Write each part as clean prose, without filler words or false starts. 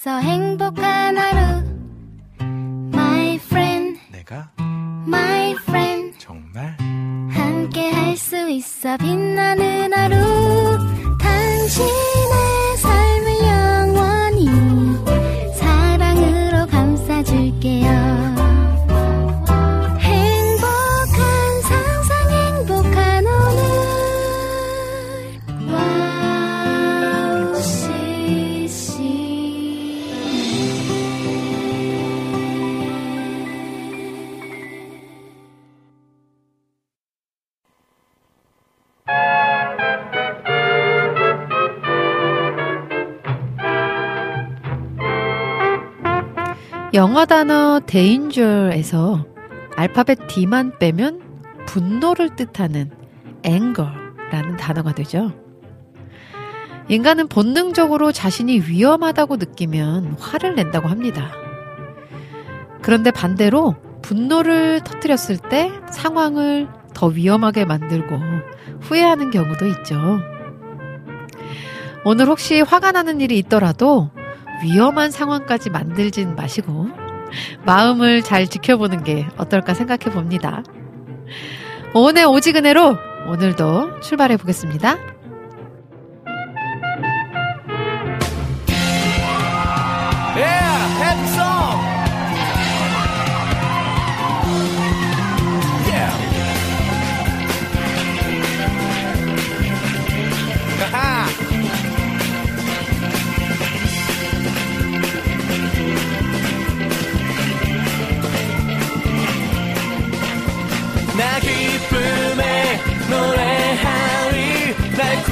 있어 행복한 하루 My friend 내가 My friend 정말 함께 할 수 있어 빛나는 하루 당신의 삶을 영원히 사랑으로 감싸줄게요 영어 단어 danger에서 알파벳 D만 빼면 분노를 뜻하는 anger라는 단어가 되죠. 인간은 본능적으로 자신이 위험하다고 느끼면 화를 낸다고 합니다. 그런데 반대로 분노를 터뜨렸을 때 상황을 더 위험하게 만들고 후회하는 경우도 있죠. 오늘 혹시 화가 나는 일이 있더라도 위험한 상황까지 만들진 마시고 마음을 잘 지켜보는 게 어떨까 생각해 봅니다. 오늘 오지근해로 오늘도 출발해 보겠습니다. Yeah, happy song. Yeah. Haha. 나 기쁨에 노래하리 날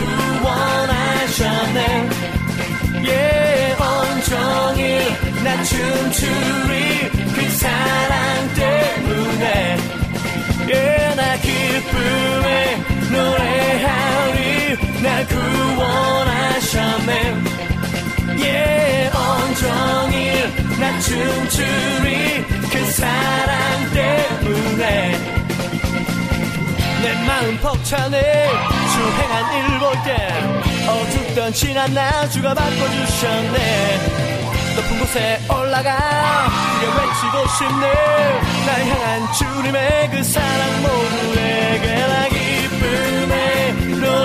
구원하셨네 yeah, 온종일 나 춤추리 그 사랑 때문에 yeah, 나 기쁨에 노래하리 날 구원하셨네 yeah, 온종일 나 춤추리 그 사랑 때문에 내 마음 벅차네 주행한 일 볼 때 어둡던 지난 나주가 바꿔주셨네 높은 곳에 올라가 그게 외치고 싶네 날 향한 주님의 그 사랑 모두에게 나 기쁨에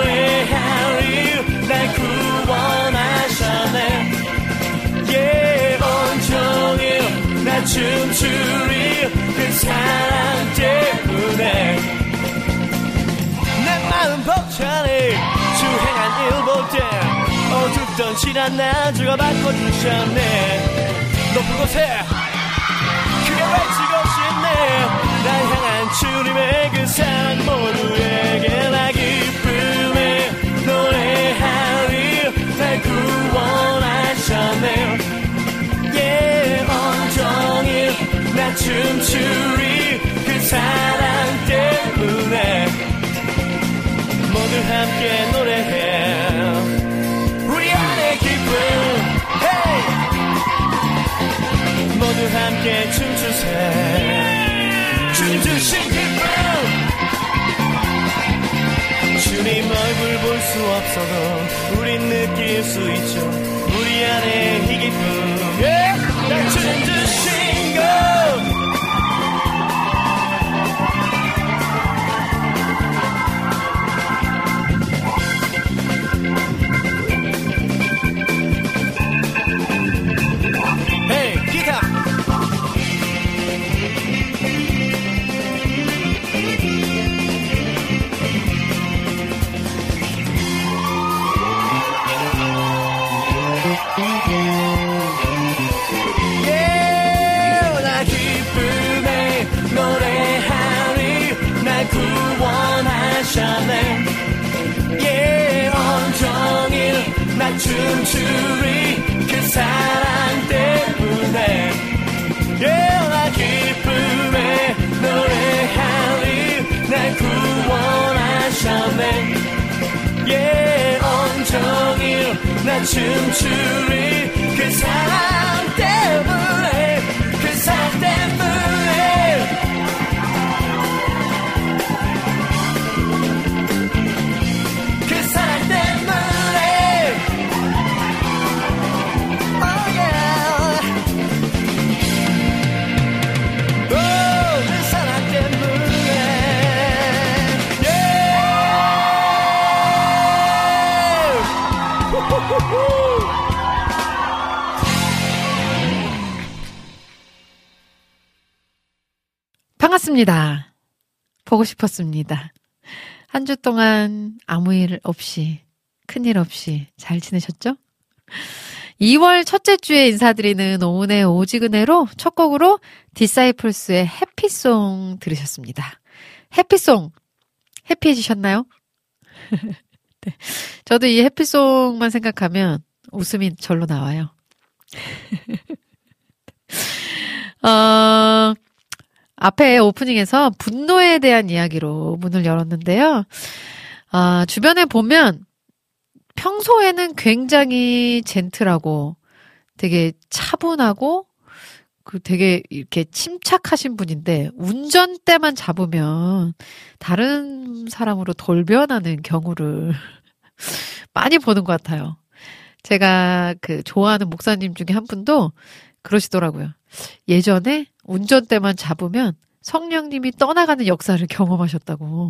노래하리 날 구원하셨네 yeah, 온종일 나 춤추리 그 사랑 때문에 내 마음 벅차네 주행한 일 볼 때 어둡던 지난 나주가 바꿔주셨네 높은 곳에 크게 외치고 싶네 날 향한 주님의 그 사랑 모두에게 나 기쁨에 노래하리 날 구원하셨네 yeah, 온종일 나 춤추리 그 사랑 때문에 모두 함께 노래해 우리 안에 기쁨 hey! 모두 함께 춤추세 주님 주신 기쁨 주님 얼굴 볼 수 없어도 우린 느낄 수 있죠 우리 안에 이 기쁨 yeah! 주님 주신 것 yeah, 온종일 나 춤추리 그 사랑 때문에 yeah, 나 기쁨에 노래하리 날 구원하셨네 yeah, 온종일 나 춤추리 그 사랑 때문에 그 사랑 때문에 그 사랑 때문에 oh yeah 맞습니다. 보고 싶었습니다. 한 주 동안 아무 일 없이, 큰일 없이 잘 지내셨죠? 2월 첫째 주에 인사드리는 오은의 오지근해로 첫 곡으로 디사이플스의 해피송 들으셨습니다. 해피송, 해피해지셨나요? 네. 저도 이 해피송만 생각하면 웃음이 절로 나와요. 앞에 오프닝에서 분노에 대한 이야기로 문을 열었는데요. 주변에 보면 평소에는 굉장히 젠틀하고 되게 차분하고 되게 이렇게 침착하신 분인데 운전대만 잡으면 다른 사람으로 돌변하는 경우를 많이 보는 것 같아요. 제가 좋아하는 목사님 중에 한 분도 그러시더라고요. 예전에 운전대만 잡으면 성령님이 떠나가는 역사를 경험하셨다고.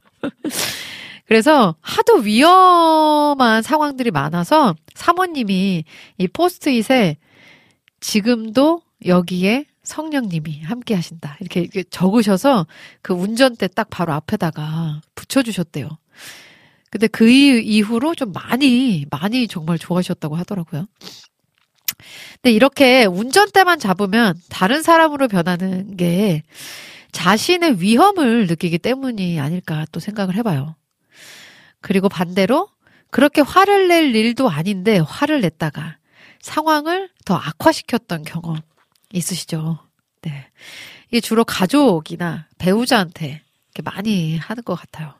그래서 하도 위험한 상황들이 많아서 사모님이 이 포스트잇에 지금도 여기에 성령님이 함께 하신다. 이렇게 적으셔서 그 운전대 딱 바로 앞에다가 붙여주셨대요. 근데 그 이후로 좀 많이 정말 좋아하셨다고 하더라고요. 근데 이렇게 운전대만 잡으면 다른 사람으로 변하는 게 자신의 위험을 느끼기 때문이 아닐까 또 생각을 해봐요. 그리고 반대로 그렇게 화를 낼 일도 아닌데 화를 냈다가 상황을 더 악화시켰던 경험 있으시죠? 네. 이게 주로 가족이나 배우자한테 이렇게 많이 하는 것 같아요.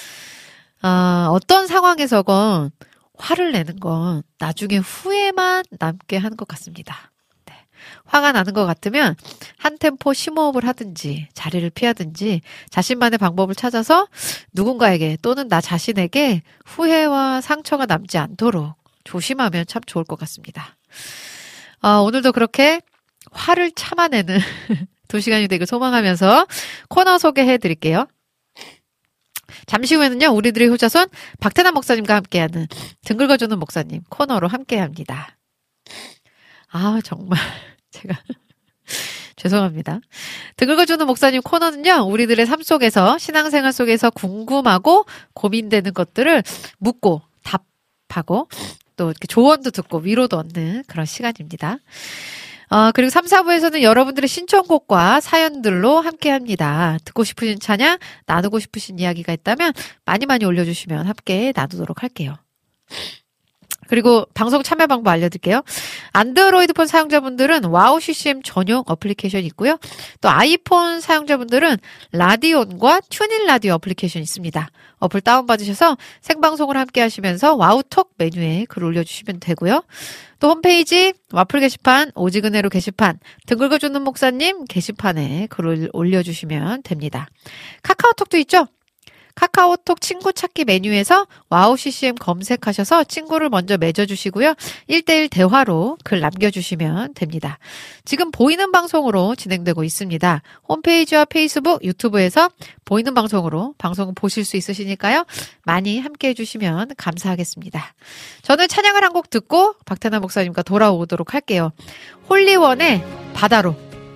어떤 상황에서건 화를 내는 건 나중에 후회만 남게 하는 것 같습니다. 네. 화가 나는 것 같으면 한 템포 심호흡을 하든지 자리를 피하든지 자신만의 방법을 찾아서 누군가에게 또는 나 자신에게 후회와 상처가 남지 않도록 조심하면 참 좋을 것 같습니다. 오늘도 그렇게 화를 참아내는 2시간이 되길 소망하면서 코너 소개해 드릴게요. 잠시 후에는요, 우리들의 효자손 박태남 목사님과 함께하는 등 긁어주는 목사님 코너로 함께합니다. 정말 제가 죄송합니다. 등 긁어주는 목사님 코너는요, 우리들의 삶 속에서 신앙생활 속에서 궁금하고 고민되는 것들을 묻고 답하고 또 이렇게 조언도 듣고 위로도 얻는 그런 시간입니다. 그리고 3, 4부에서는 여러분들의 신청곡과 사연들로 함께 합니다. 듣고 싶으신 찬양, 나누고 싶으신 이야기가 있다면 많이 올려주시면 함께 나누도록 할게요. 그리고 방송 참여 방법 알려드릴게요. 안드로이드폰 사용자분들은 와우 CCM 전용 어플리케이션이 있고요. 또 아이폰 사용자분들은 라디온과 튜닝 라디오 어플리케이션이 있습니다. 어플 다운받으셔서 생방송을 함께 하시면서 와우톡 메뉴에 글 올려주시면 되고요. 또 홈페이지 와플 게시판, 오지근해로 게시판, 등 긁어주는 목사님 게시판에 글을 올려주시면 됩니다. 카카오톡도 있죠? 카카오톡 친구 찾기 메뉴에서 와우 CCM 검색하셔서 친구를 먼저 맺어주시고요. 1대1 대화로 글 남겨주시면 됩니다. 지금 보이는 방송으로 진행되고 있습니다. 홈페이지와 페이스북, 유튜브에서 보이는 방송으로 방송을 보실 수 있으시니까요. 많이 함께해 주시면 감사하겠습니다. 저는 찬양을 한 곡 듣고 박태남 목사님과 돌아오도록 할게요. 홀리원의 바다로.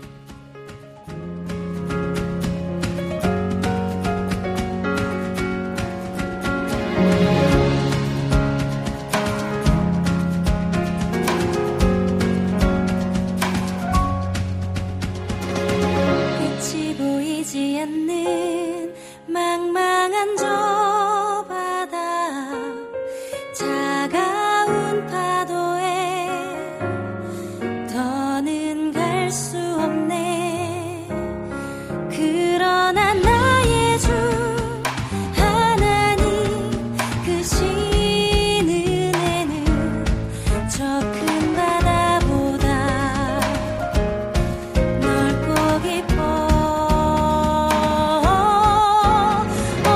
망망한 저 바다 차가운 파도에 더는 갈 수 없네. 그러나 나의 주 하나님 그 신 은혜는 저 큰 바다보다 넓고 깊어.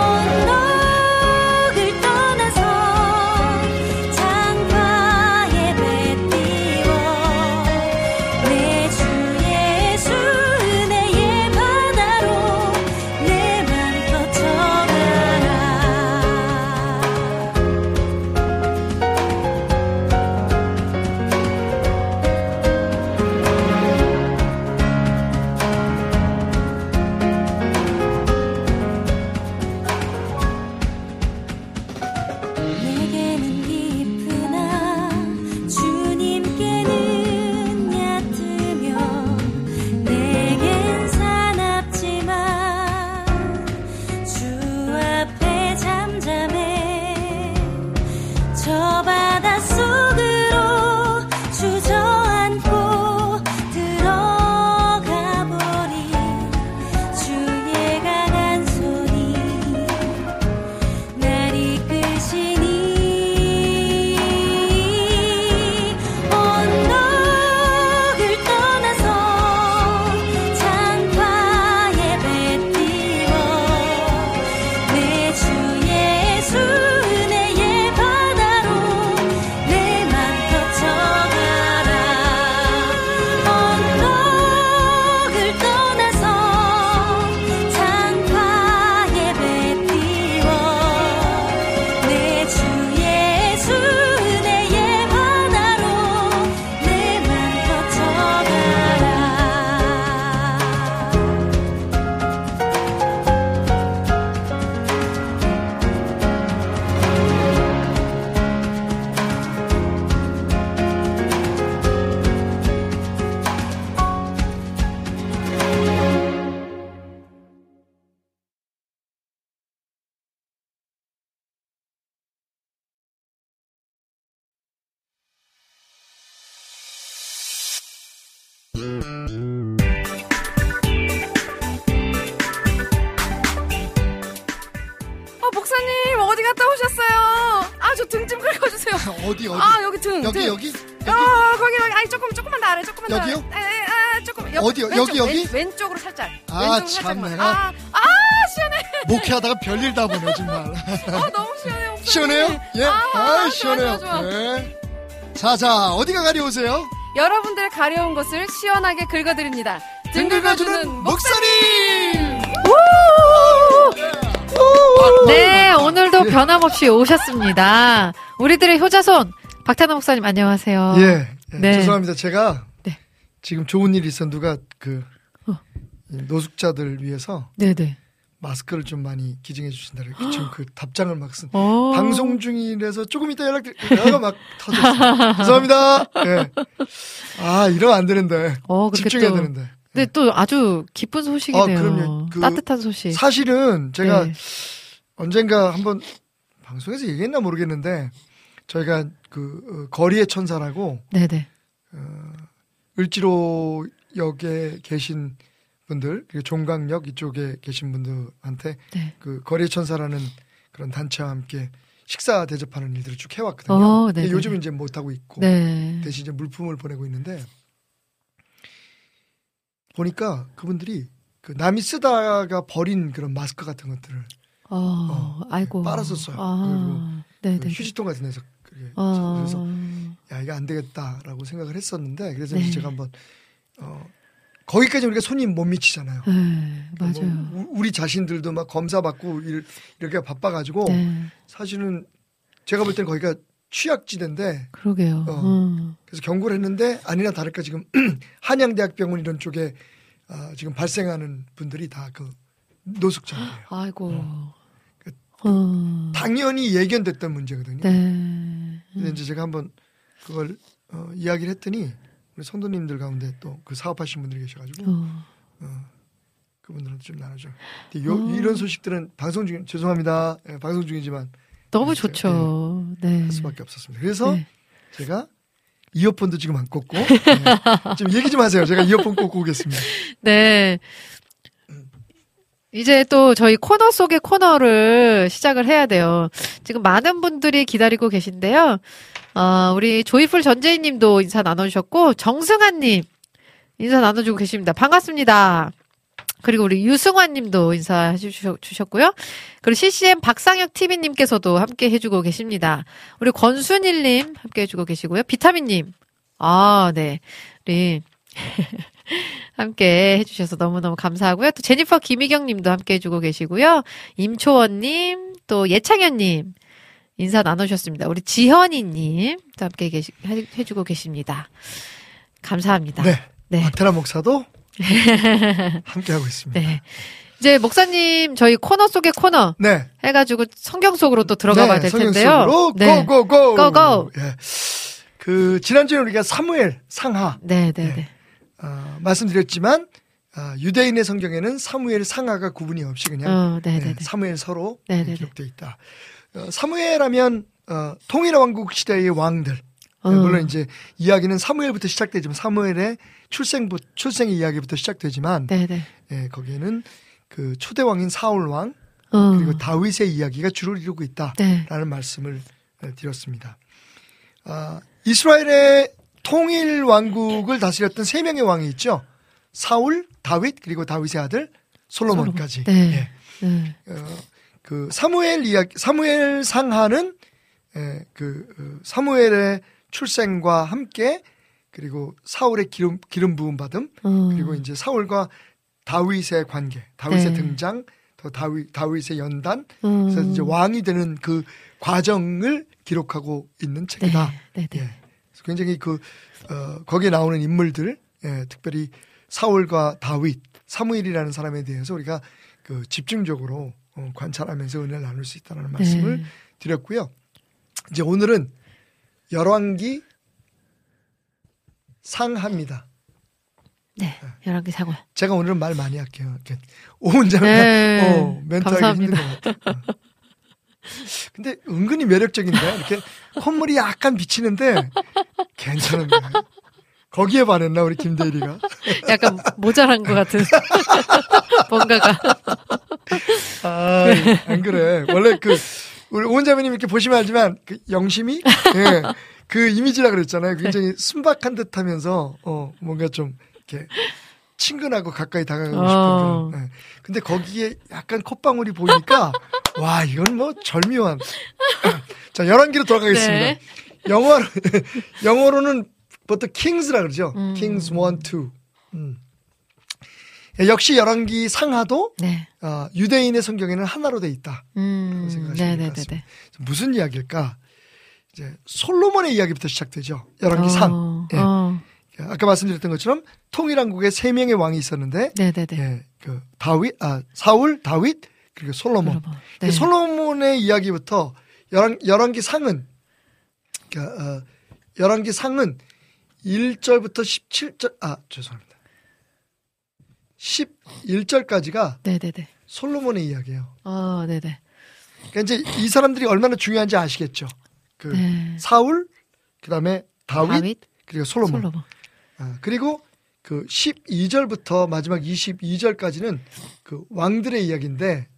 어디 갔다 오셨어요? 아, 저 등 좀 긁어주세요. 어디? 아, 여기 등. 여기? 거기. 아니, 조금만 더 아래, 조금만 더. 여기요? 조금. 어디요? 여기? 왼쪽으로 살짝. 아, 왼쪽으로 참, 살짝만. 내가. 시원해. 목회하다가 별일 다 보네, 정말. 너무 시원해요. 목소리. 시원해요? 예? 시원해요. 좋아. 네. 자, 어디가 가려우세요? 여러분들의 가려운 것을 시원하게 긁어드립니다. 등 긁어주는 목소리! 네, 오늘도 변함없이 오셨습니다. 우리들의 효자손 박태남 목사님 안녕하세요. 예. 네. 죄송합니다. 제가 네. 지금 좋은 일이 있어 누가 이 노숙자들 위해서 네네. 마스크를 좀 많이 기증해 주신다. 지금 그 답장을 막 쓴. 오. 방송 중이라서 조금 이따 연락가 막 터졌어요. 죄송합니다. 예. 아, 이러면 안 되는데. 그렇게 집중해야 또, 되는데. 네, 또 아주 기쁜 소식이네요. 그럼요. 따뜻한 소식. 사실은 제가 네. 언젠가 한번 방송에서 얘기했나 모르겠는데 저희가 거리의 천사라고 네네. 을지로역에 계신 분들, 그리고 종강역 이쪽에 계신 분들한테 네. 그 거리의 천사라는 그런 단체와 함께 식사 대접하는 일들을 쭉 해왔거든요. 근데 요즘은 이제 못하고 있고 네. 대신 이제 물품을 보내고 있는데 보니까 그분들이 그 남이 쓰다가 버린 그런 마스크 같은 것들을 아이고. 빨아서 써요. 네네. 그 휴지통 같은 데서 그래서 야, 이거 안 되겠다라고 생각을 했었는데 그래서 네. 이제 제가 한번 거기까지 우리가 손이 못 미치잖아요. 네, 맞아요. 뭐 우리 자신들도 막 검사 받고 이렇게 바빠가지고 네. 사실은 제가 볼 때는 거기가 취약지대인데. 그러게요. 그래서 경고를 했는데 아니나 다를까 지금 한양대학병원 이런 쪽에 지금 발생하는 분들이 다 그 노숙자예요. 아이고. 당연히 예견됐던 문제거든요. 네. 근데 이제 제가 한번 그걸 이야기를 했더니 우리 성도님들 가운데 또 그 사업하시는 분들이 계셔가지고 그분들한테 좀 나눠줘. 이런 소식들은 방송 중 죄송합니다. 방송 중이지만 너무 좋죠. 네. 할 수밖에 없었습니다. 그래서 네. 제가 이어폰도 지금 안 꽂고 좀 얘기 좀 하세요. 제가 이어폰 꽂고 오겠습니다. 네. 이제 또 저희 코너 속의 코너를 시작을 해야 돼요. 지금 많은 분들이 기다리고 계신데요. 우리 조이풀 전재희님도 인사 나눠주셨고 정승환님 인사 나눠주고 계십니다. 반갑습니다. 그리고 우리 유승환님도 인사해 주셨고요. 그리고 CCM 박상혁 TV님께서도 함께 해주고 계십니다. 우리 권순일님 함께 해주고 계시고요. 비타민님, 네, 우리 함께 해주셔서 너무너무 감사하고요. 또 제니퍼 김희경님도 함께 해주고 계시고요. 임초원님, 또 예창현님 인사 나눠주셨습니다. 우리 지현이님 또 함께 해주고 계십니다. 감사합니다. 네. 박태남 목사도 함께하고 있습니다. 네. 이제 목사님 저희 코너 속의 코너 네. 해가지고 성경 속으로 또 들어가 봐야 될 텐데요. 성경 속으로 네. 고고고. 예. 그 지난주에 우리가 사무엘 상하 네네네. 말씀드렸지만 유대인의 성경에는 사무엘 상하가 구분이 없이 그냥 사무엘 서로 기록되어 있다. 사무엘하면 통일왕국 시대의 왕들. 물론 이제 이야기는 사무엘부터 시작되지만 사무엘의 출생의 이야기부터 시작되지만 거기에는 그 초대 왕인 사울 왕 그리고 다윗의 이야기가 주를 이루고 있다라는 말씀을 드렸습니다. 이스라엘의 통일 왕국을 다스렸던 세 명의 왕이 있죠. 사울, 다윗 그리고 다윗의 아들 솔로몬까지. 그 사무엘 상하는 사무엘의 출생과 함께 그리고 사울의 기름 부음 받음 그리고 이제 사울과 다윗의 관계, 다윗의 등장, 또 다윗의 연단, 그래서 이제 왕이 되는 그 과정을 기록하고 있는 책이다. 그래서 굉장히 거기에 나오는 인물들, 특별히 사울과 다윗, 사무엘이라는 사람에 대해서 우리가 집중적으로 관찰하면서 은혜를 나눌 수 있다는 말씀을 드렸고요. 이제 오늘은 열왕기 상하입니다. 네, 열왕기 상하. 제가 오늘은 말 많이 할게요. 이렇게 온 장면 멘트하기 힘든 것 같아요. 근데 은근히 매력적인데 이렇게 콧물이 약간 비치는데 괜찮은데 거기에 반했나 우리 김대일이가? 약간 모자란 것 같은 뭔가가. 안 그래. 원래 우리 오은자매님 이렇게 보시면 알지만 그 영심이 예, 그 이미지라 그랬잖아요. 굉장히 순박한 듯하면서 뭔가 좀 이렇게 친근하고 가까이 다가가고 싶은 그런. 예. 근데 거기에 약간 콧방울이 보이니까 와 이건 뭐 절묘한. 자 11기로 돌아가겠습니다. 네. 영어로는 보통 kings라 그러죠. kings 1, 2. 역시 11기 상하도 네. 유대인의 성경에는 하나로 돼 있다. 그렇게 생각하시면 될 것 같습니다. 무슨 이야기일까? 이제 솔로몬의 이야기부터 시작되죠. 11기 상. 예. 아까 말씀드렸던 것처럼 통일왕국에 3명의 왕이 있었는데, 예, 그 사울, 다윗, 그리고 솔로몬. 네. 솔로몬의 이야기부터 11기 상은, 그러니까 11기 상은 1절부터 17절, 죄송합니다. 11절까지가 네네네. 솔로몬의 이야기예요. 네네. 그러니까 이제 이 사람들이 얼마나 중요한지 아시겠죠. 그 사울, 그다음에 다윗, 그리고 솔로몬. 그리고 그 12절부터 마지막 22절까지는 그 왕들의 이야기인데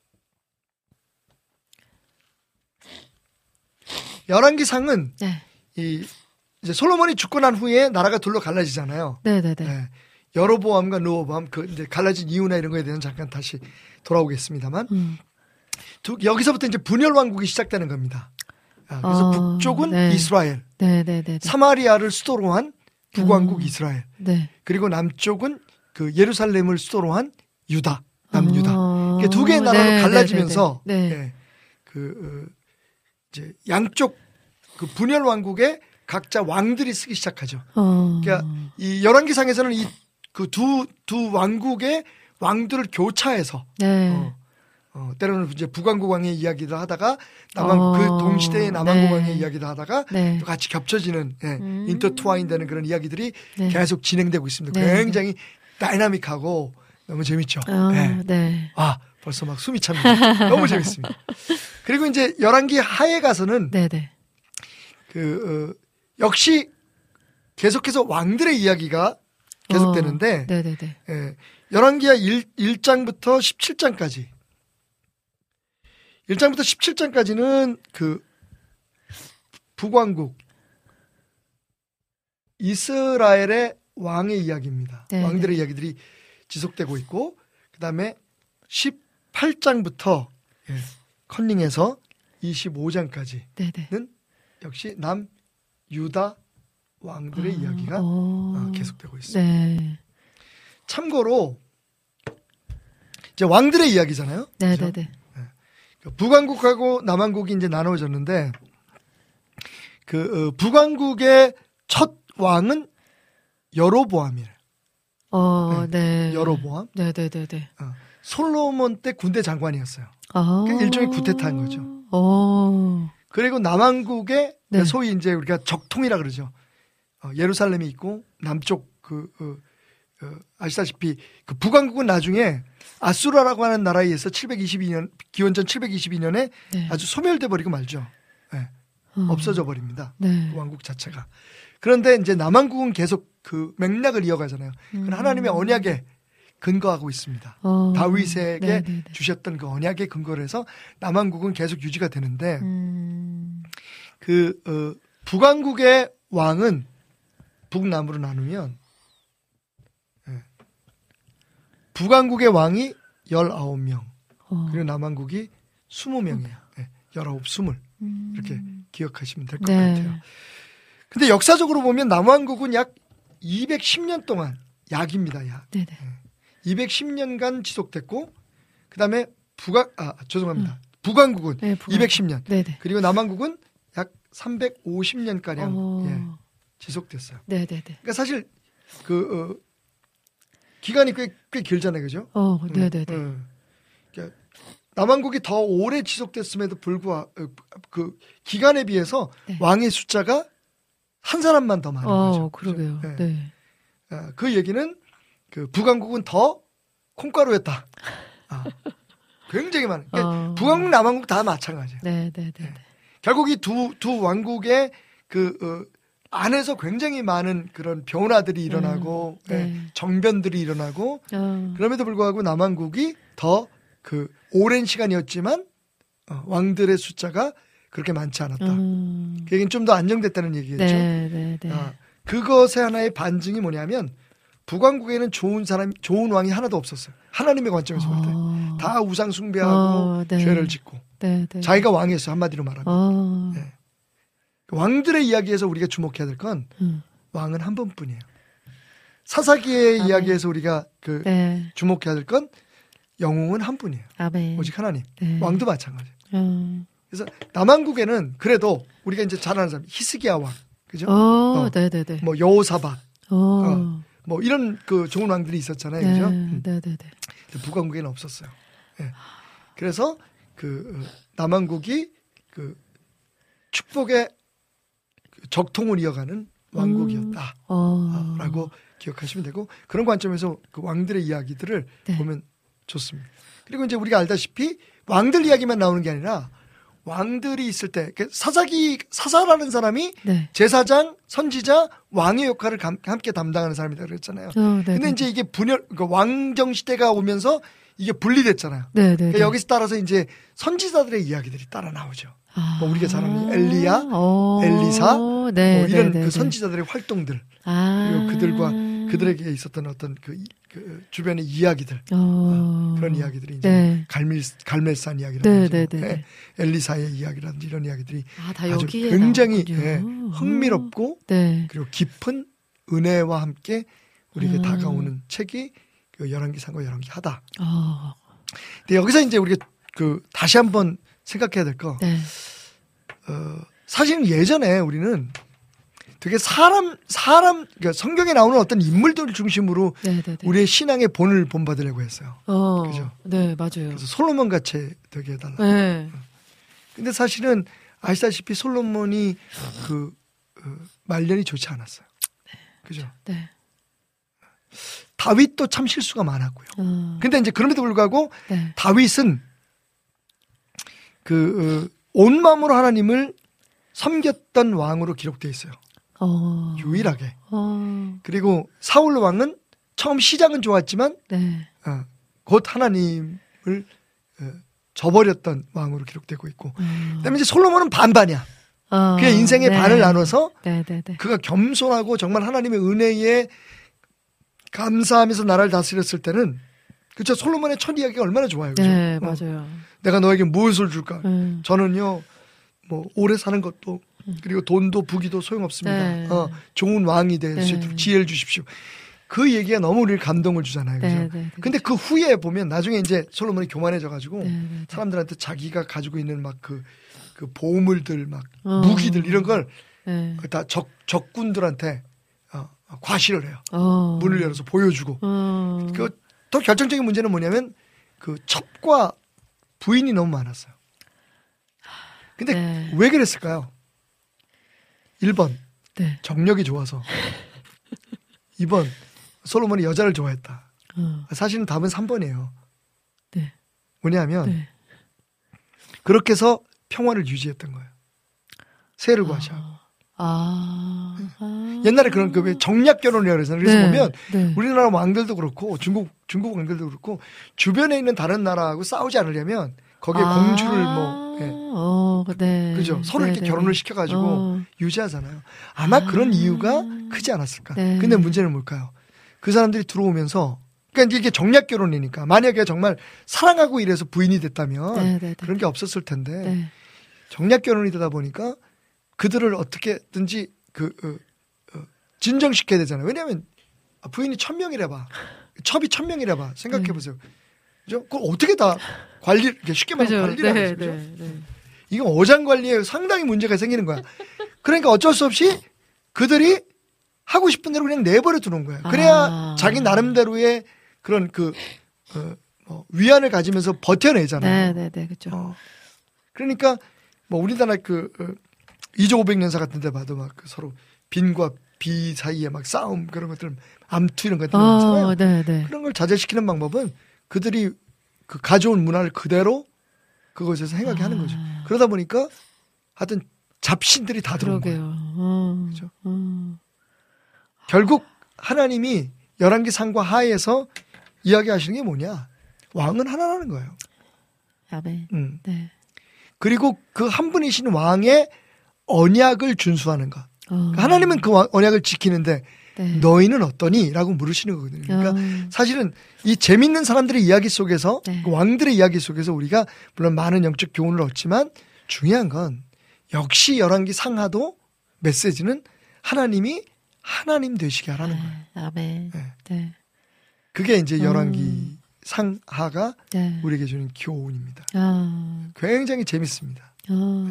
11기 상은 이제 솔로몬이 죽고 난 후에 나라가 둘로 갈라지잖아요. 네네네. 네. 여로보암과 르호보암 그 이제 갈라진 이유나 이런 거에 대해서는 잠깐 다시 돌아오겠습니다만 여기서부터 이제 분열 왕국이 시작되는 겁니다. 그래서 북쪽은 이스라엘, 사마리아를 수도로 한 북왕국 이스라엘, 그리고 남쪽은 그 예루살렘을 수도로 한 유다, 남유다. 두 개의 나라로 갈라지면서 이제 양쪽 그 분열 왕국에 각자 왕들이 쓰기 시작하죠. 그러니까 이 11기상에서는 이 그 두 왕국의 왕들을 교차해서 때로는 이제 북왕국 왕의 이야기도 하다가 그 동시대의 남왕국 왕의 이야기도 하다가 또 같이 겹쳐지는 인터트와인되는 그런 이야기들이 계속 진행되고 있습니다. 굉장히 다이나믹하고 너무 재밌죠. 벌써 막 숨이 찹니다. 너무 재밌습니다. 그리고 이제 11기 하에 가서는 역시 계속해서 왕들의 이야기가 계속되는데 11기하 1장부터 17장까지 1장부터 17장까지는 그 북왕국 이스라엘의 왕의 이야기입니다. 왕들의 이야기들이 지속되고 있고 그 다음에 18장부터 컨닝해서 25장까지는 역시 남유다 왕들의 이야기가 계속되고 있습니다. 참고로 이제 왕들의 이야기잖아요. 그렇죠? 북왕국하고 남왕국이 이제 나눠졌는데 그 북왕국의 첫 왕은 여로보암이에요. 여로보암. 솔로몬 때 군대 장관이었어요. 그러니까 일종의 쿠데타인 거죠. 그리고 남왕국의 소위 이제 우리가 적통이라 그러죠. 예루살렘이 있고 남쪽 아시다시피 그 북왕국은 나중에 아수라라고 하는 나라에 의해서 722년 기원전 722년에 아주 소멸돼 버리고 말죠. 없어져 버립니다. 왕국 자체가. 그런데 이제 남왕국은 계속 그 맥락을 이어가잖아요. 그건 하나님의 언약에 근거하고 있습니다. 다윗에게 주셨던 그 언약에 근거를 해서 남왕국은 계속 유지가 되는데 북왕국의 왕은 북남으로 나누면 북왕국의 왕이 19명 그리고 남왕국이 20명이에요. 19, 20 이렇게 기억하시면 될 것 같아요. 근데 역사적으로 보면 남왕국은 약 210년 동안 약입니다. 약. 210년간 지속됐고 그다음에 북왕국은 210년 그리고 남왕국은 약 350년가량 지속됐어요. 그러니까 사실 그 기간이 꽤 길잖아요, 그죠? 그러니까 남왕국이 더 오래 지속됐음에도 불구하고 그 기간에 비해서 왕의 숫자가 한 사람만 더 많은 거죠. 그러게요. 그 얘기는 그 북왕국은 더 콩가루였다. 굉장히 많은. 그러니까 북왕국, 남왕국 다 마찬가지예요. 결국 이 두 왕국의 그 안에서 굉장히 많은 그런 변화들이 일어나고 정변들이 일어나고 그럼에도 불구하고 남왕국이 더 그 오랜 시간이었지만 왕들의 숫자가 그렇게 많지 않았다. 그 얘기는 좀 더 안정됐다는 얘기겠죠. 네. 그것의 하나의 반증이 뭐냐면 북왕국에는 좋은 왕이 하나도 없었어요. 하나님의 관점에서 볼 때. 다 우상 숭배하고 죄를 짓고. 자기가 왕이었어요. 한마디로 말하면. 네. 왕들의 이야기에서 우리가 주목해야 될 건 왕은 한 번뿐이에요. 사사기의 이야기에서 우리가 주목해야 될 건 영웅은 한 분이에요. 아멘. 오직 하나님. 네. 왕도 마찬가지예요. 그래서 남왕국에는 그래도 우리가 이제 잘 아는 사람 히스기야 왕. 그죠? 네네네. 뭐 여호사밧. 뭐 이런 그 좋은 왕들이 있었잖아요. 그죠? 네네네. 북왕국에는 없었어요. 네. 그래서 그 남왕국이 그 축복의 적통을 이어가는 왕국이었다. 라고 기억하시면 되고 그런 관점에서 그 왕들의 이야기들을 보면 좋습니다. 그리고 이제 우리가 알다시피 왕들 이야기만 나오는 게 아니라 왕들이 있을 때 사사라는 사람이 제사장, 선지자, 왕의 역할을 함께 담당하는 사람이다 그랬잖아요. 근데 이제 이게 그러니까 왕정 시대가 오면서 이게 분리됐잖아요. 그러니까 여기서 따라서 이제 선지자들의 이야기들이 따라 나오죠. 뭐 우리가 잘 아는 엘리야, 엘리사, 뭐 이런 그 선지자들의 활동들, 그리고 그들에게 있었던 어떤 그 주변의 이야기들, 그런 이야기들이 이제 갈멜산 이야기라든지, 엘리사의 이야기라든지 이런 이야기들이 아주 굉장히 흥미롭고 그리고 깊은 은혜와 함께 우리에게 다가오는 책이 그 열왕기상과 열왕기하다. 근데 여기서 이제 우리가 그 다시 한번 생각해야 될 거. 사실은 예전에 우리는 되게 그러니까 성경에 나오는 어떤 인물들 중심으로 우리의 신앙의 본을 본받으려고 했어요. 그죠? 네, 맞아요. 그래서 솔로몬 같이 되게 해달라. 근데 사실은 아시다시피 솔로몬이 말년이 좋지 않았어요. 그죠? 다윗도 참 실수가 많았고요. 근데 이제 그럼에도 불구하고 다윗은 온 마음으로 하나님을 섬겼던 왕으로 기록되어 있어요. 유일하게. 그리고 사울 왕은 처음 시작은 좋았지만 곧 하나님을 저버렸던 왕으로 기록되고 있고 그다음에 이제 솔로몬은 반반이야. 그의 인생의 반을 나눠서 그가 겸손하고 정말 하나님의 은혜에 감사하면서 나라를 다스렸을 때는 그렇죠. 솔로몬의 첫 이야기가 얼마나 좋아요. 그죠? 네, 맞아요. 내가 너에게 무엇을 줄까? 저는요, 뭐 오래 사는 것도 그리고 돈도 부귀도 소용없습니다. 좋은 왕이 될 수 있도록 지혜를 주십시오. 그 얘기가 너무 우리를 감동을 주잖아요. 그죠? 근데 그 후에 보면 나중에 이제 솔로몬이 교만해져가지고 사람들한테 자기가 가지고 있는 막 그 보물들 막 무기들 이런 걸 다 적군들한테 과시를 해요. 문을 열어서 보여주고. 더 결정적인 문제는 뭐냐면 그 첩과 부인이 너무 많았어요. 근데 왜 그랬을까요? 1번 정력이 좋아서 2번 솔로몬이 여자를 좋아했다. 사실은 답은 3번이에요. 뭐냐면 그렇게 해서 평화를 유지했던 거예요. 세를 과시하고. 옛날에 그런 왜 정략 결혼이라고 그러잖아요. 그래서 보면 우리나라 왕들도 그렇고 중국 왕들도 그렇고 주변에 있는 다른 나라하고 싸우지 않으려면 거기에 공주를 그죠? 서로 이렇게 결혼을 시켜가지고 유지하잖아요. 아마 그런 이유가 크지 않았을까. 근데 문제는 뭘까요? 그 사람들이 들어오면서 그러니까 이게 정략 결혼이니까 만약에 정말 사랑하고 이래서 부인이 됐다면 그런 게 없었을 텐데 정략 결혼이 되다 보니까 그들을 어떻게든지 진정시켜야 되잖아요. 왜냐하면 부인이 1000명이라 첩이 1000명이라 생각해보세요. 그죠? 그걸 어떻게 다 쉽게 말하면 관리를 하겠어요. 그죠? 이건 어장 관리에 상당히 문제가 생기는 거야. 그러니까 어쩔 수 없이 그들이 하고 싶은 대로 그냥 내버려 두는 거야. 그래야 자기 나름대로의 그런 위안을 가지면서 버텨내잖아요. 그렇죠. 그러니까 뭐 우리나라 이조 500년사 같은 데 봐도 막 서로 빈과 비 사이에 막 싸움 그런 것들 암투 이런 것들 많잖아요. 그런 걸 자제시키는 방법은 그들이 가져온 문화를 그대로 그것에서 행하게 하는 거죠. 그러다 보니까 하여튼 잡신들이 다 들어온 거예요. 그렇죠? 결국 하나님이 열왕기상과 하에서 이야기하시는 게 뭐냐? 왕은 하나라는 거예요. 아멘. 그리고 그 한 분이신 왕의 언약을 준수하는 것. 그러니까 하나님은 그 언약을 지키는데 네. 너희는 어떠니? 라고 물으시는 거거든요. 그러니까 사실은 이 재밌는 사람들의 이야기 속에서 네. 그 왕들의 이야기 속에서 우리가 물론 많은 영적 교훈을 얻지만 중요한 건 역시 열왕기 상하도 메시지는 하나님이 하나님 되시게 하라는 거예요. 아멘. 네. 네. 그게 이제 열왕기 상하가 네. 우리에게 주는 교훈입니다. 아, 굉장히 재밌습니다. 네.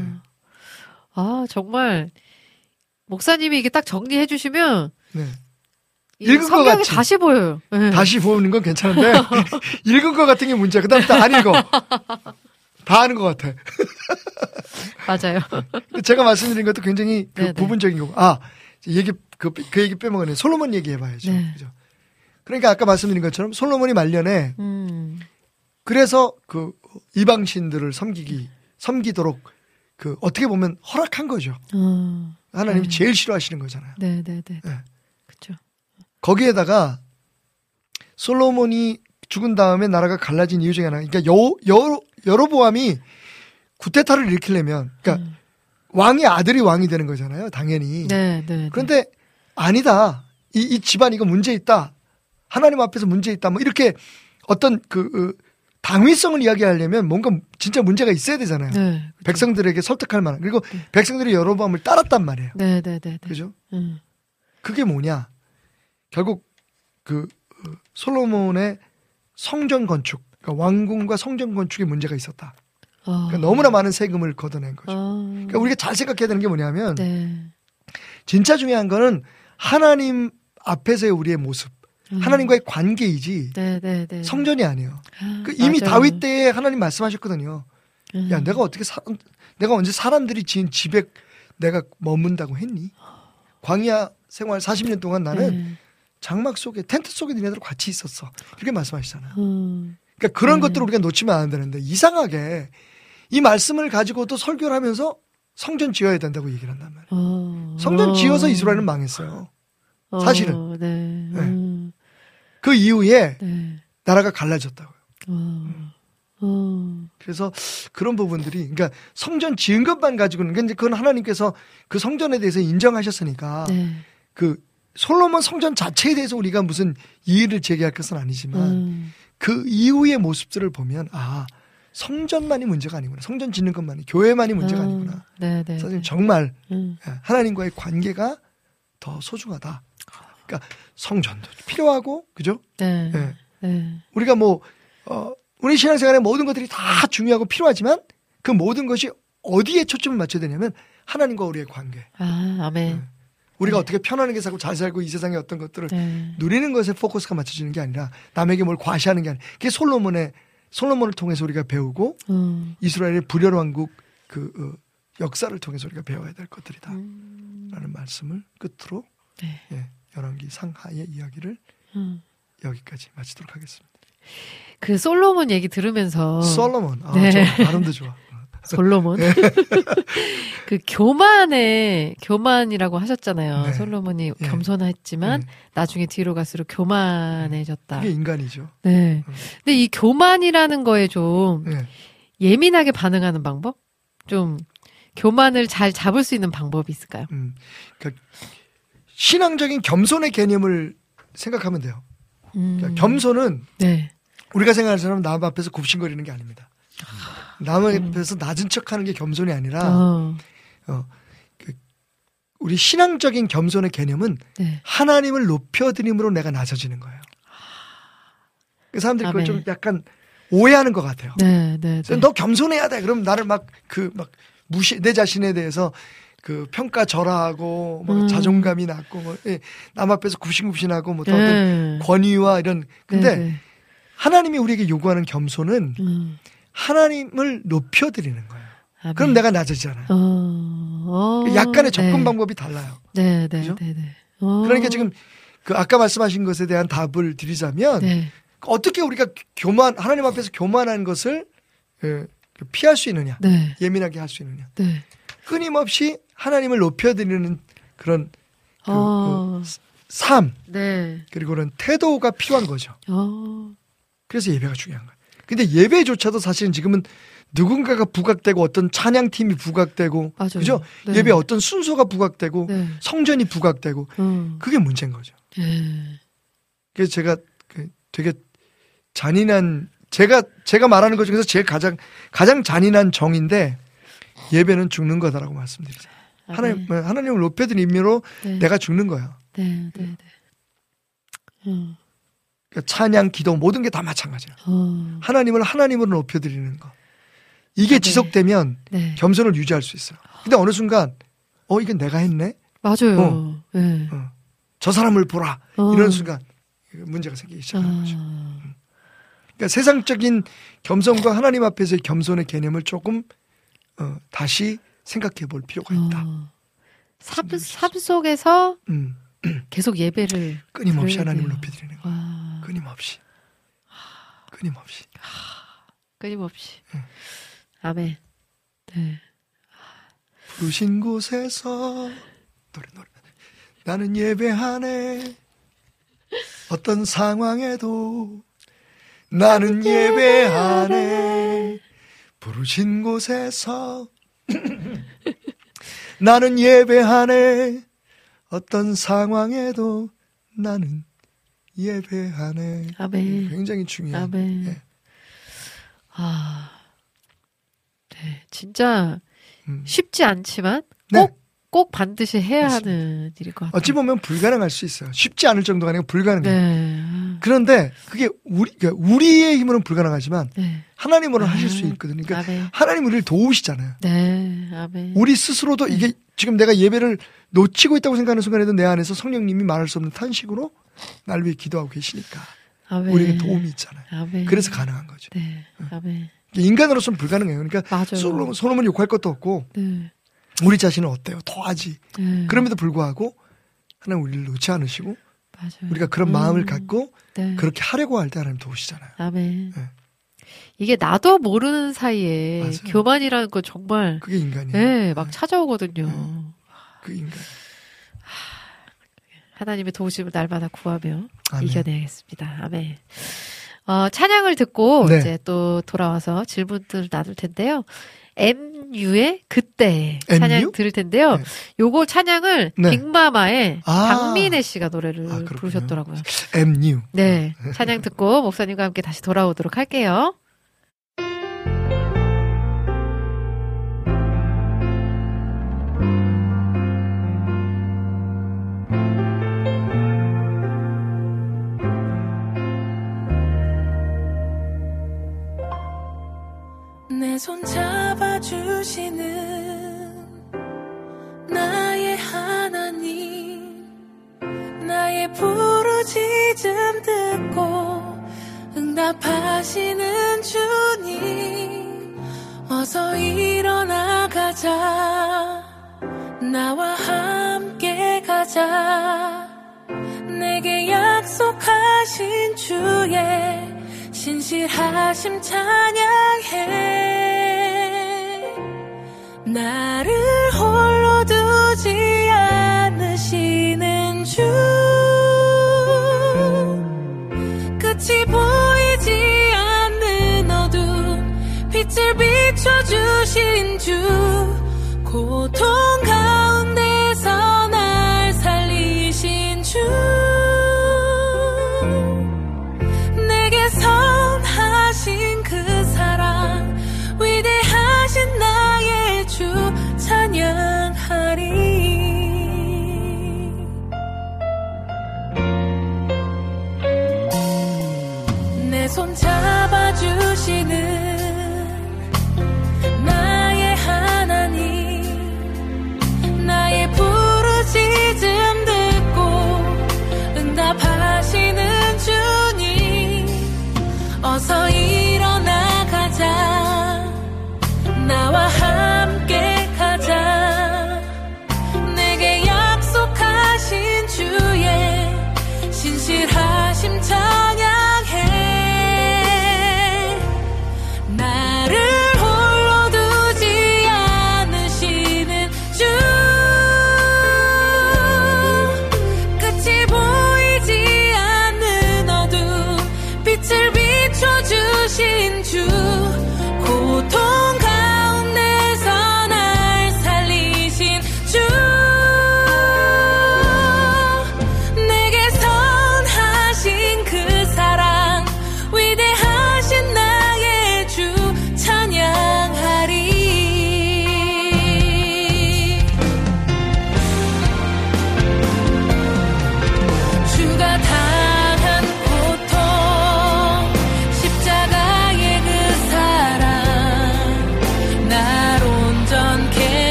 정말 목사님이 이게 딱 정리해 주시면 네. 이 읽은 것 성경이 같지? 다시 보여요. 네. 다시 보는 건 괜찮은데 읽은 것 같은 게 문제야. 그 다음부터 안 읽어. 다 아는 것 같아. 맞아요. 제가 말씀드린 것도 굉장히 그 네네. 부분적인 거고. 얘기, 그 얘기 빼먹었네. 솔로몬 얘기해봐야죠. 네. 그죠? 그러니까 아까 말씀드린 것처럼 솔로몬이 말년에 그래서 그 이방신들을 섬기도록 그 어떻게 보면 허락한 거죠. 하나님이 네. 제일 싫어하시는 거잖아요. 네네네. 네. 그렇죠. 거기에다가 솔로몬이 죽은 다음에 나라가 갈라진 이유 중에 하나. 그러니까 여로보암이 구테타를 일으키려면, 그러니까 왕의 아들이 왕이 되는 거잖아요. 당연히. 네네. 그런데 아니다. 이 집안 이거 문제 있다. 하나님 앞에서 문제 있다. 뭐 이렇게 어떤 당위성을 이야기하려면 뭔가 진짜 문제가 있어야 되잖아요. 네. 그렇죠. 백성들에게 설득할 만한. 그리고 백성들이 여로보암을 따랐단 말이에요. 네네네. 그죠? 그게 뭐냐? 결국 솔로몬의 성전 건축, 그러니까 왕궁과 성전 건축에 문제가 있었다. 그러니까 너무나 많은 세금을 걷어낸 거죠. 그러니까 우리가 잘 생각해야 되는 게 뭐냐면 네. 진짜 중요한 거는 하나님 앞에서의 우리의 모습, 하나님과의 관계이지 네네네. 성전이 아니에요. 이미 맞아요. 다윗 때에 하나님 말씀하셨거든요. 야, 내가 언제 사람들이 지은 집에 내가 머문다고 했니? 광야 생활 40년 동안 나는 네. 장막 속에 텐트 속에 니네들 같이 있었어. 이렇게 말씀하시잖아요. 그러니까 그런 것들을 우리가 놓치면 안 되는데 이상하게 이 말씀을 가지고도 설교를 하면서 성전 지어야 된다고 얘기를 한단 말이에요. 성전 지어서 이스라엘은 망했어요. 사실은. 네. 그 이후에 네. 나라가 갈라졌다고요. 그래서 그런 부분들이, 그러니까 성전 지은 것만 가지고는, 근데 그건 하나님께서 그 성전에 대해서 인정하셨으니까, 네. 그 솔로몬 성전 자체에 대해서 우리가 무슨 이의를 제기할 것은 아니지만, 그 이후의 모습들을 보면, 성전만이 문제가 아니구나. 성전 짓는 것만이, 교회만이 문제가 아니구나. 네네. 선생님, 정말 하나님과의 관계가 더 소중하다. 그러니까 성전도 필요하고, 그죠? 네. 네. 네. 우리가 우리 신앙생활의 모든 것들이 다 중요하고 필요하지만 그 모든 것이 어디에 초점을 맞춰야 되냐면 하나님과 우리의 관계. 아멘. 우리가 어떻게 편안하게 살고 잘 살고 이 세상의 어떤 것들을 네. 누리는 것에 포커스가 맞춰지는 게 아니라 남에게 뭘 과시하는 게 아니라 그게 솔로몬을 통해서 우리가 배우고 이스라엘의 불혈 왕국 역사를 통해서 우리가 배워야 될 것들이다. 라는 말씀을 끝으로 네. 열왕기 상하의 이야기를 여기까지 마치도록 하겠습니다. 그 솔로몬 얘기 들으면서 솔로몬. 네. 저 발음도 좋아. 솔로몬. 그 교만이라고 하셨잖아요. 네. 솔로몬이 예. 겸손했지만 나중에 뒤로 갈수록 교만해졌다. 그게 인간이죠. 네. 근데 이 교만이라는 거에 좀 네. 예민하게 반응하는 방법? 좀 교만을 잘 잡을 수 있는 방법이 있을까요? 그러니까 신앙적인 겸손의 개념을 생각하면 돼요. 그러니까 겸손은 네. 우리가 생각하는 사람은 남 앞에서 굽신거리는 게 아닙니다. 남 앞에서 낮은 척하는 게 겸손이 아니라 우리 신앙적인 겸손의 개념은 네. 하나님을 높여드림으로 내가 낮아지는 거예요. 그 사람들이 그걸 아멘. 좀 약간 오해하는 것 같아요. 네, 네, 네. 너 겸손해야 돼. 그럼 나를 내 자신에 대해서 평가절하하고 자존감이 낮고 남 앞에서 굽신굽신하고 또 어떤 권위와 이런. 근데 네, 네. 하나님이 우리에게 요구하는 겸손은 하나님을 높여드리는 거예요. 그럼 내가 낮아지잖아요. 약간의 접근 방법이 달라요. 네, 네, 그죠? 네, 네. 그러니까 지금 아까 말씀하신 것에 대한 답을 드리자면 네. 어떻게 우리가 하나님 앞에서 교만한 것을 피할 수 있느냐, 네. 예민하게 할 수 있느냐. 네. 끊임없이 하나님을 높여드리는 그런 삶 네. 그리고 그런 태도가 필요한 거죠. 어. 그래서 예배가 중요한 거예요. 근데 예배조차도 사실은 지금은 누군가가 부각되고 어떤 찬양팀이 부각되고 맞아요. 그죠? 네. 예배 어떤 순서가 부각되고 네. 성전이 부각되고 그게 문제인 거죠. 그래서 제가 되게 잔인한 제가 말하는 것 중에서 제일 가장 잔인한 정인데 예배는 죽는 거다라고 말씀드리죠. 하나님을 높여드린 의미로 네. 내가 죽는 거야. 네. 그러니까 찬양, 기도 모든 게 다 마찬가지야. 하나님을 하나님으로 높여드리는 거. 이게 지속되면 네. 겸손을 유지할 수 있어요. 근데 어느 순간 이건 내가 했네. 맞아요. 네. 저 사람을 보라. 이런 순간 문제가 생기기 시작하는 거죠. 그러니까 세상적인 겸손과 하나님 앞에서의 겸손의 개념을 조금 다시 생각해 볼 필요가 있다. 삶 속에서 계속 예배를 끊임없이 하나님을 높여드리는 거. 와. 끊임없이. 아멘. 네. 부르신 곳에서 노래 나는 예배하네. 어떤 상황에도 나는 예배하네. 부르신 곳에서 나는 예배하네. 어떤 상황에도 나는 예배하네. 아멘. 굉장히 중요한. 아멘. 네. 네, 진짜 쉽지 않지만 네. 꼭 반드시 해야 맞습니다. 하는 일일 것 같아요. 어찌 보면 불가능할 수 있어요. 쉽지 않을 정도가 아니고 불가능해요. 네. 그런데 그게 우리의 힘으로는 불가능하지만 네. 하나님으로는 하실 수 있거든요. 그러니까 아멘. 하나님 우리를 도우시잖아요. 네. 아멘. 우리 스스로도 이게 지금 내가 예배를 놓치고 있다고 생각하는 순간에도 내 안에서 성령님이 말할 수 없는 탄식으로 날 위해 기도하고 계시니까 아멘. 우리에게 도움이 있잖아요. 아멘. 그래서 가능한 거죠. 네. 아멘. 인간으로서는 불가능해요. 그러니까 맞아요. 소놈은 욕할 것도 없고 네. 우리 자신은 어때요? 더하지. 네. 그럼에도 불구하고 하나님 우리를 놓지 않으시고 맞아요. 우리가 그런 마음을 갖고 네. 그렇게 하려고 할 때 하나님 도우시잖아요. 아멘. 네. 이게 나도 모르는 사이에 맞아요. 교만이라는 건 정말 그게 인간이에요. 네, 막 찾아오거든요. 그 인간. 하나님의 도우심을 날마다 구하며 아멘. 이겨내겠습니다. 아멘. 찬양을 듣고 네. 이제 또 돌아와서 질문들을 나눌 텐데요. MU의 그때 MU? 찬양 들을 텐데요. 네. 요거 찬양을 네. 빅마마의 아. 박민혜 씨가 노래를 그렇군요. 부르셨더라고요. MU. 네. 찬양 듣고 목사님과 함께 다시 돌아오도록 할게요. 내 손 잡아주시는 나의 하나님, 나의 부르짖음 듣고 응답하시는 주님, 어서 일어나 가자, 나와 함께 가자. 내게 약속하신 주의 신실하심 찬양해. 나를 홀로 두지 않으시는 주, 끝이 보이지 않는 어둠 빛을 비춰주신 주, 고통 가운데서 날 살리신 주, 내게 선하신 그 사랑, 위대하신 나의 주 찬양하리.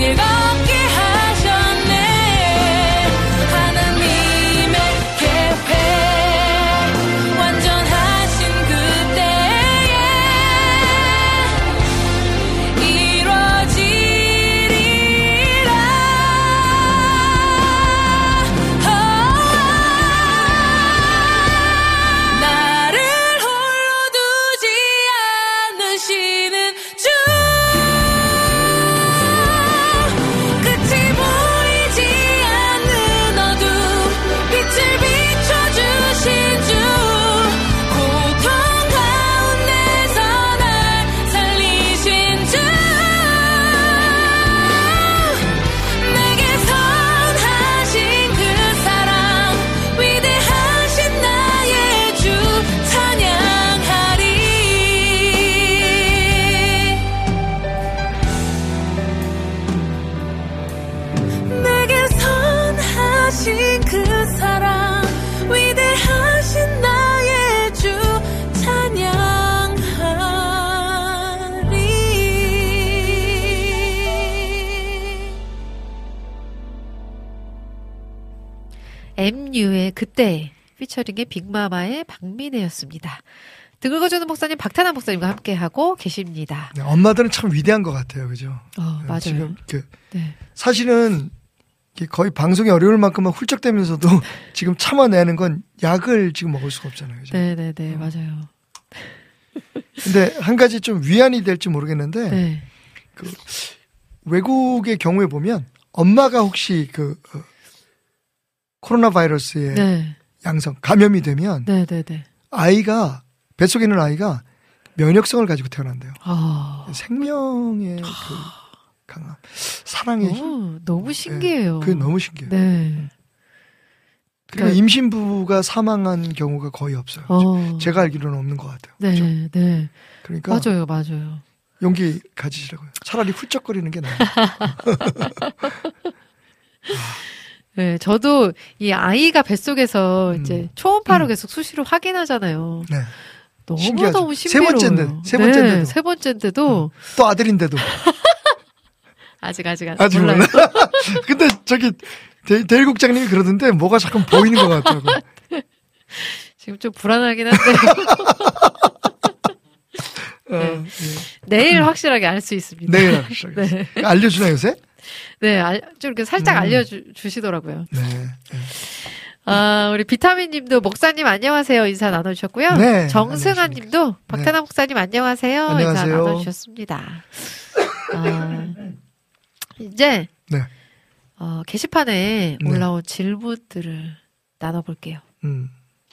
즐겁게 하셨네. 하나님의 계획 완전하신 그때에 이루어지리라. 나를 홀로 두지 않으시는 주, 끝이 보이지 않는 어둠 빛을 비춰주신 주, 고통 가운데서 날 살리신 주, 내게 선하신 그 사랑 위대하신 나의 주 찬양하리. 내게 선하신 그 사랑 위대하신 나의 주 찬양하리. MU의 그때 피처링의 빅마마의 박민혜였습니다. 등을 거주는 목사님 박탄환 목사님과 함께하고 계십니다. 네, 엄마들은 참 위대한 것 같아요, 그죠? 맞아요. 지금 네. 사실은 이게 거의 방송이 어려울 만큼만 훌쩍대면서도 지금 참아내는 건 약을 지금 먹을 수가 없잖아요, 그죠? 네네네, 맞아요. 근데 한 가지 좀 위안이 될지 모르겠는데 네. 그 외국의 경우에 보면 엄마가 혹시 코로나 바이러스에 네. 양성 감염이 되면 네네네. 아이가 뱃속에 있는 아이가 면역성을 가지고 태어난대요. 아. 생명의 그 강함, 사랑의 힘. 너무 신기해요. 그게 너무 신기해요. 네. 그리고 임신부가 사망한 경우가 거의 없어요. 제가 알기로는 없는 것 같아요. 네, 그렇죠? 네. 그러니까 맞아요. 용기 가지시라고요. 차라리 훌쩍거리는 게 나아요. 네, 저도 이 아이가 뱃속에서 이제 초음파로 계속 수시로 확인하잖아요. 네. 너무너무 신기해요. 세 번째인데도. 네, 세 번째인데도. 또 아들인데도. 아직 몰라요. 몰라요. 근데 저기 대일국장님이 그러던데 뭐가 잠깐 보이는 것 같다고. 지금 좀 불안하긴 한데. 네. 내일 확실하게 알 수 있습니다. 내일 확실하게. 네. 알려주나 요새? 네, 좀 이렇게 살짝 알려주시더라고요. 네. 우리 비타민님도 목사님 안녕하세요 인사 나눠주셨고요. 네, 정승아님도 박태남 목사님 안녕하세요. 안녕하세요. 인사 나눠주셨습니다. 이제 네. 게시판에 네. 올라온 질문들을 나눠볼게요. 음.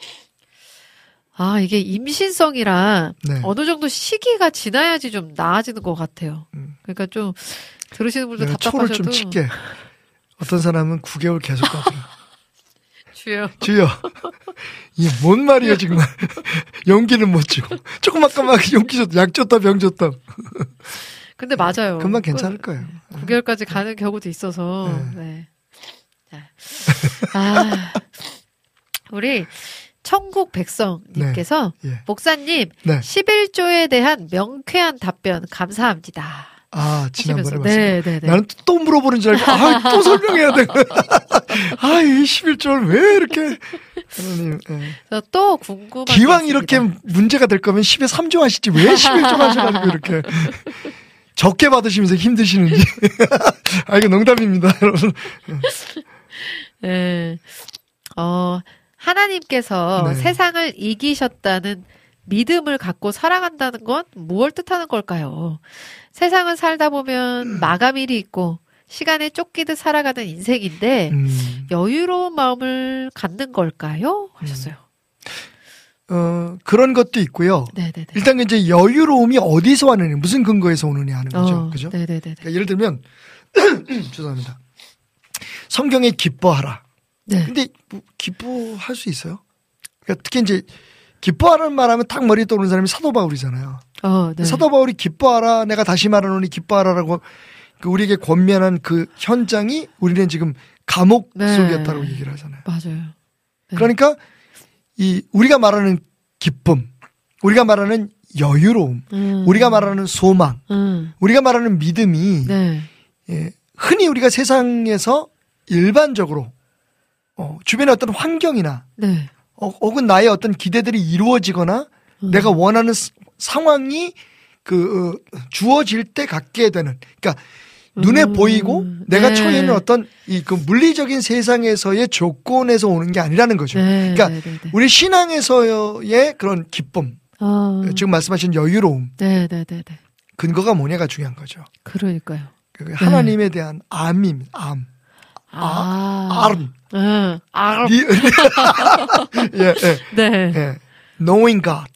이게 임신성이라 네. 어느 정도 시기가 지나야지 좀 나아지는 것 같아요. 그러니까 좀 들으시는 분들 내가 초를 답답하셔도 좀 칠게. 어떤 사람은 9개월 계속 가더라. 주여. 이게 뭔 말이야 정말. 용기는 못 주고 조그맣게 용기 줬다. 약 줬다 병 줬다. 근데 맞아요. 금방 괜찮을 거예요. 9개월까지 가는 경우도 있어서. 네. 우리 천국 백성님께서 네. 목사님 네. 11조에 대한 명쾌한 답변 감사합니다. 지난번에 네. 나는 또 물어보는 줄 알고 또 설명해야 돼. 이 11조를 왜 이렇게 하나님. 그래서 또 궁금한 기왕 이렇게 문제가 될 거면 10에 3조 하시지 왜 11조 하셔가지고 이렇게 적게 받으시면서 힘드시는지. 이거 농담입니다, 여러분. 네. 하나님께서 세상을 이기셨다는 믿음을 갖고 살아간다는 건 무엇을 뜻하는 걸까요? 세상을 살다 보면 마감일이 있고 시간에 쫓기듯 살아가는 인생인데 여유로운 마음을 갖는 걸까요? 하셨어요. 그런 것도 있고요. 네네네. 일단 이제 여유로움이 어디서 왔느냐, 무슨 근거에서 오느냐 하는 거죠. 그죠? 네네네. 그러니까 예를 들면 죄송합니다. 성경에 기뻐하라. 네. 근데 뭐 기뻐할 수 있어요? 그러니까 특히 이제 기뻐하라는 말하면 딱 머리에 떠오르는 사람이 사도 바울이잖아요. 네. 사도 바울이 기뻐하라, 내가 다시 말하노니 기뻐하라라고 우리에게 권면한 그 현장이 우리는 지금 감옥 속이었다고 얘기를 하잖아요. 맞아요. 네. 그러니까 우리가 말하는 기쁨, 우리가 말하는 여유로움, 우리가 말하는 소망, 우리가 말하는 믿음이 흔히 우리가 세상에서 일반적으로 주변의 어떤 환경이나 네. 혹은 나의 어떤 기대들이 이루어지거나 내가 원하는 상황이 주어질 때 갖게 되는, 그러니까 눈에 보이고 내가 네. 처해 있는 어떤 그 물리적인 세상에서의 조건에서 오는 게 아니라는 거죠. 네, 그러니까 네, 네, 네. 우리 신앙에서의 그런 기쁨, 지금 말씀하신 여유로움, 네, 네, 네, 네. 근거가 뭐냐가 중요한 거죠. 그러니까요. 하나님에 대한 암입니다. 암. 알. 예, 예. 네. 예. Knowing God.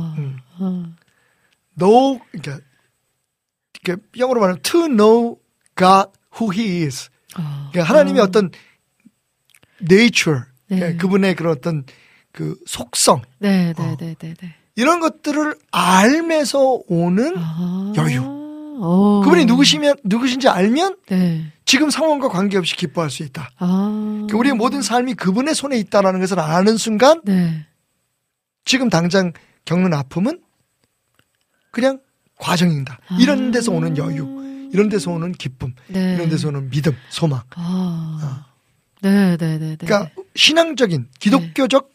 know, 그러니까 영어로 말하면 to know God who He is. 그러니까 하나님의 어떤 nature, 네. 그러니까 그분의 그런 어떤 그 속성, 네, 네, 네, 네, 네. 이런 것들을 알면서 오는 여유. 오. 그분이 누구신지 알면 네. 지금 상황과 관계없이 기뻐할 수 있다. 그러니까 우리의 모든 삶이 그분의 손에 있다라는 것을 아는 순간 네. 지금 당장 겪는 아픔은 그냥 과정이다. 이런 데서 오는 여유, 이런 데서 오는 기쁨, 네. 이런 데서 오는 믿음, 소망. 네, 네, 네, 네. 그러니까 신앙적인 기독교적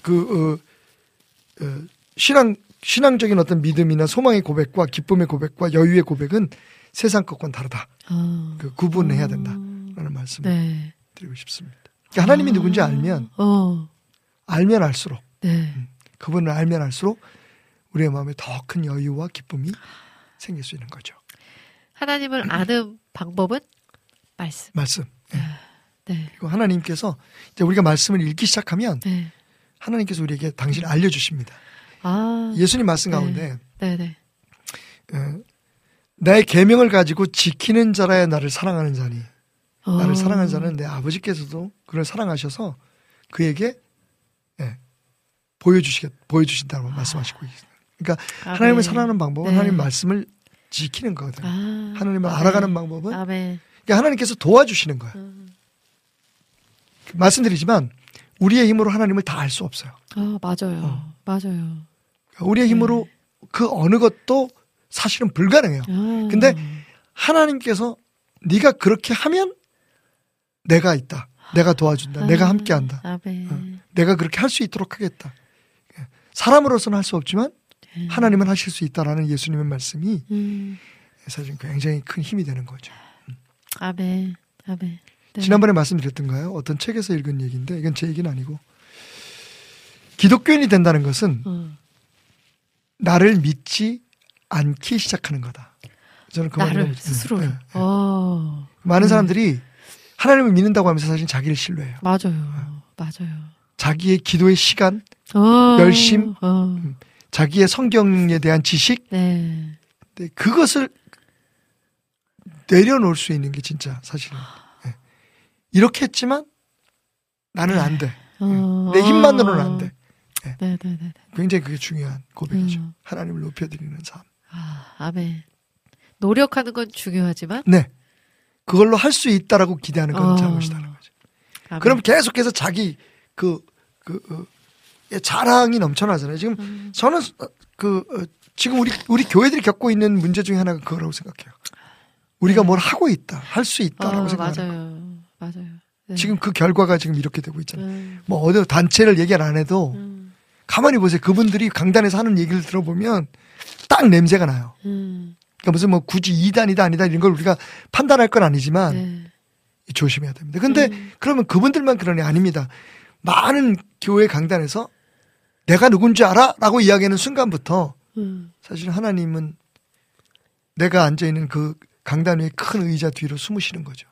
신앙적인 어떤 믿음이나 소망의 고백과 기쁨의 고백과 여유의 고백은 세상 것과는 다르다. 구분해야 된다라는 말씀을 네. 드리고 싶습니다. 그러니까 하나님이 누군지 알면 알수록 네. 그분을 알면 알수록 우리의 마음에 더 큰 여유와 기쁨이 생길 수 있는 거죠. 하나님을 아는 방법은 말씀. 네. 네. 그리고 하나님께서 이제 우리가 말씀을 읽기 시작하면 네. 하나님께서 우리에게 당신을 알려주십니다. 예수님 말씀 가운데 네, 네. 나의 계명을 가지고 지키는 자라야 나를 사랑하는 자니 나를 사랑하는 자는 내 아버지께서도 그를 사랑하셔서 그에게 보여주신다고 말씀하시고 있습니다. 그러니까 하나님을 사랑하는 방법은 하나님 말씀을 지키는 거거든요. 하나님을 알아가는 방법은 그러니까 하나님께서 도와주시는 거예요. 말씀드리지만 우리의 힘으로 하나님을 다 알 수 없어요. 맞아요. 맞아요. 우리의 힘으로 그 어느 것도 사실은 불가능해요. 근데 하나님께서 네가 그렇게 하면 내가 있다. 내가 도와준다. 내가 함께한다. 내가 그렇게 할 수 있도록 하겠다. 사람으로서는 할 수 없지만 하나님은 하실 수 있다라는 예수님의 말씀이 사실 굉장히 큰 힘이 되는 거죠. 아멘. 아멘. 네. 지난번에 말씀드렸던가요? 어떤 책에서 읽은 얘기인데 이건 제 얘기는 아니고 기독교인이 된다는 것은 나를 믿지 않기 시작하는 거다. 저는 그 나를 말을 스스로. 많은 사람들이 하나님을 믿는다고 하면서 사실 자기를 신뢰해요. 맞아요. 맞아요. 자기의 기도의 시간, 열심, 자기의 성경에 대한 지식, 네. 그것을 내려놓을 수 있는 게 진짜 사실은 이렇게 했지만 나는 안 돼. 내 힘만으로는 안 돼. 네. 굉장히 그게 중요한 고백이죠. 하나님을 높여드리는 삶. 아멘. 노력하는 건 중요하지만 네. 그걸로 할 수 있다라고 기대하는 건 잘못이다는 거죠. 아멘. 그럼 계속해서 자기 자랑이 넘쳐나잖아요. 지금 저는 지금 우리 교회들이 겪고 있는 문제 중에 하나가 그거라고 생각해요. 우리가 뭘 하고 있다, 할 수 있다라고 생각하는 맞아요. 네. 지금 그 결과가 지금 이렇게 되고 있잖아요. 뭐 어디 단체를 얘기를 안 해도 가만히 보세요. 그분들이 강단에서 하는 얘기를 들어보면 딱 냄새가 나요. 그러니까 무슨 뭐 굳이 2단이다 아니다 이런 걸 우리가 판단할 건 아니지만 조심해야 됩니다. 근데 그러면 그분들만 그러니 아닙니다. 많은 교회 강단에서 내가 누군지 알아? 라고 이야기하는 순간부터 사실 하나님은 내가 앉아있는 그 강단 위에 큰 의자 뒤로 숨으시는 거죠.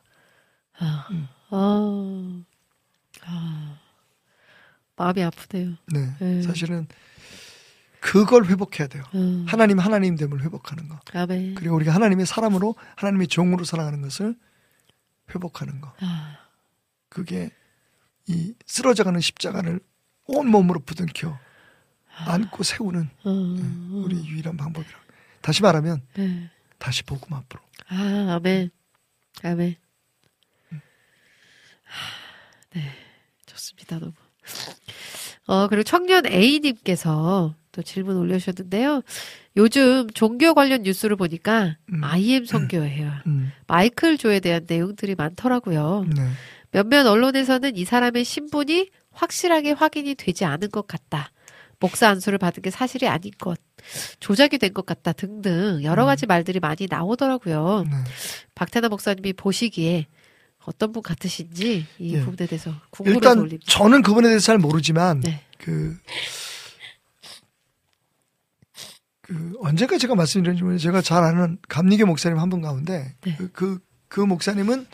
마음이 아프대요. 네. 사실은 그걸 회복해야 돼요. 하나님됨을 회복하는 거. 아멘. 그리고 우리가 하나님의 사람으로 하나님의 종으로 살아가는 것을 회복하는 거. 그게 이 쓰러져가는 십자가를 온몸으로 부둥켜 안고 세우는 우리의 유일한 방법이라. 다시 말하면 다시 복음 앞으로. 아멘. 아멘. 네, 좋습니다. 너무. 그리고 청년 A님께서 또 질문 올려주셨는데요. 요즘 종교 관련 뉴스를 보니까 IM 선교예요. 마이클 조에 대한 내용들이 많더라고요. 네. 몇몇 언론에서는 이 사람의 신분이 확실하게 확인이 되지 않은 것 같다. 목사 안수를 받은 게 사실이 아닌 것, 조작이 된 것 같다 등등 여러 가지 말들이 많이 나오더라고요. 네. 박태남 목사님이 보시기에 어떤 분 같으신지 이 예. 부분에 대해서 궁금해서 일단 올립니다. 저는 그분에 대해서 잘 모르지만 네. 언제까 제가 말씀드렸는지 모르겠는데 제가 잘 아는 감리교 목사님 한 분 가운데 네. 그 목사님은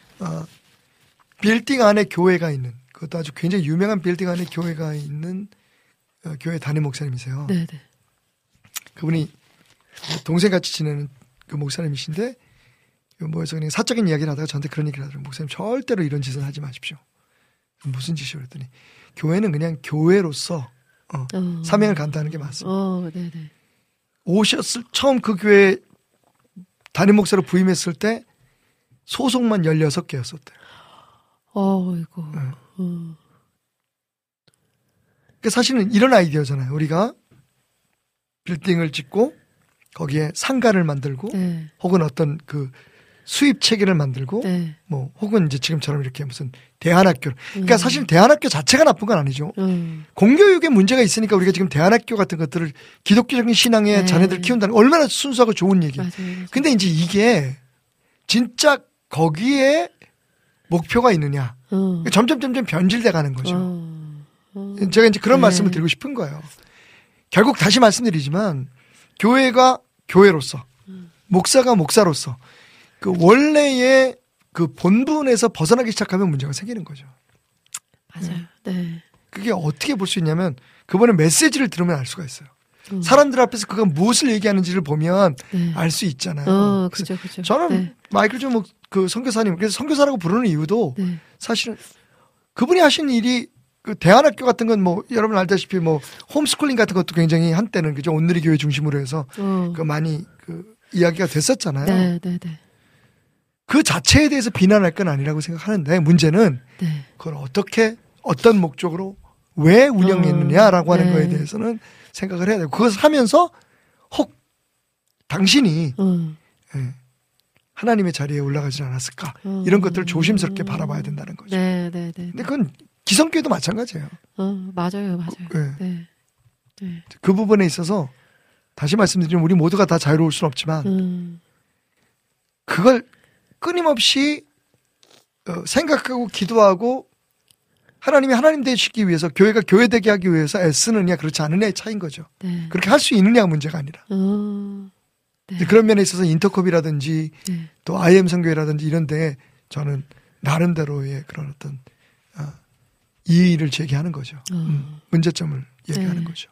빌딩 안에 교회가 있는 그것도 아주 굉장히 유명한 빌딩 안에 교회가 있는 교회 담임 목사님이세요. 네네. 그분이 동생같이 지내는 그 목사님이신데 뭐해서 그냥 사적인 이야기를 하다가 저한테 그런 얘기를 하더라고요. 목사님 절대로 이런 짓은 하지 마십시오. 무슨 짓이요? 그랬더니 교회는 그냥 교회로서 사명을 감당하는 게 맞습니다. 네네. 처음 그 교회 담임 목사로 부임했을 때 소속만 16개였었대요. 이거. 그러니까 사실은 이런 아이디어잖아요. 우리가 빌딩을 짓고 거기에 상가를 만들고 네. 혹은 어떤 그 수입 체계를 만들고 네. 뭐 혹은 이제 지금처럼 이렇게 무슨 대안학교. 그러니까 사실 대안학교 자체가 나쁜 건 아니죠. 공교육에 문제가 있으니까 우리가 지금 대안학교 같은 것들을 기독교적인 신앙의 네. 자녀들 키운다는 얼마나 순수하고 좋은 얘기예요. 맞아요. 근데 이제 이게 진짜 거기에 목표가 있느냐. 점점 변질돼 가는 거죠. 제가 이제 그런 네. 말씀을 드리고 싶은 거예요. 결국 다시 말씀드리지만 교회가 교회로서 목사가 목사로서 그 원래의 그 본분에서 벗어나기 시작하면 문제가 생기는 거죠. 맞아요. 네. 그게 어떻게 볼 수 있냐면 그분의 메시지를 들으면 알 수가 있어요. 사람들 앞에서 그가 무엇을 얘기하는지를 보면 네. 알 수 있잖아요. 그죠. 저는 네. 마이클 좀 그 선교사님, 그래서 선교사라고 부르는 이유도 네. 사실은 그분이 하신 일이 그 대안학교 같은 건 뭐 여러분 알다시피 뭐 홈스쿨링 같은 것도 굉장히 한때는 그죠 온누리 교회 중심으로 해서 그 많이 그 이야기가 됐었잖아요. 네. 그 자체에 대해서 비난할 건 아니라고 생각하는데 문제는 네. 그걸 어떻게 어떤 목적으로 왜 운영했느냐라고 하는 네. 거에 대해서는 생각을 해야 되고 그것을 하면서 혹 당신이 예, 하나님의 자리에 올라가지 않았을까 이런 것들을 조심스럽게 바라봐야 된다는 거죠. 네. 근데 그건 기성교회도 마찬가지예요. 맞아요. 네. 네. 그 부분에 있어서 다시 말씀드리면 우리 모두가 다 자유로울 수는 없지만 그걸 끊임없이 생각하고 기도하고 하나님이 하나님 되시기 위해서 교회가 교회 되게 하기 위해서 애쓰느냐 그렇지 않느냐의 차이인 거죠. 네. 그렇게 할 수 있느냐가 문제가 아니라. 네. 그런 면에 있어서 인터컵이라든지 네. 또 IM 선교회라든지 이런 데 저는 나름대로의 그런 어떤 이의를 제기하는 거죠. 문제점을 얘기하는 네. 거죠.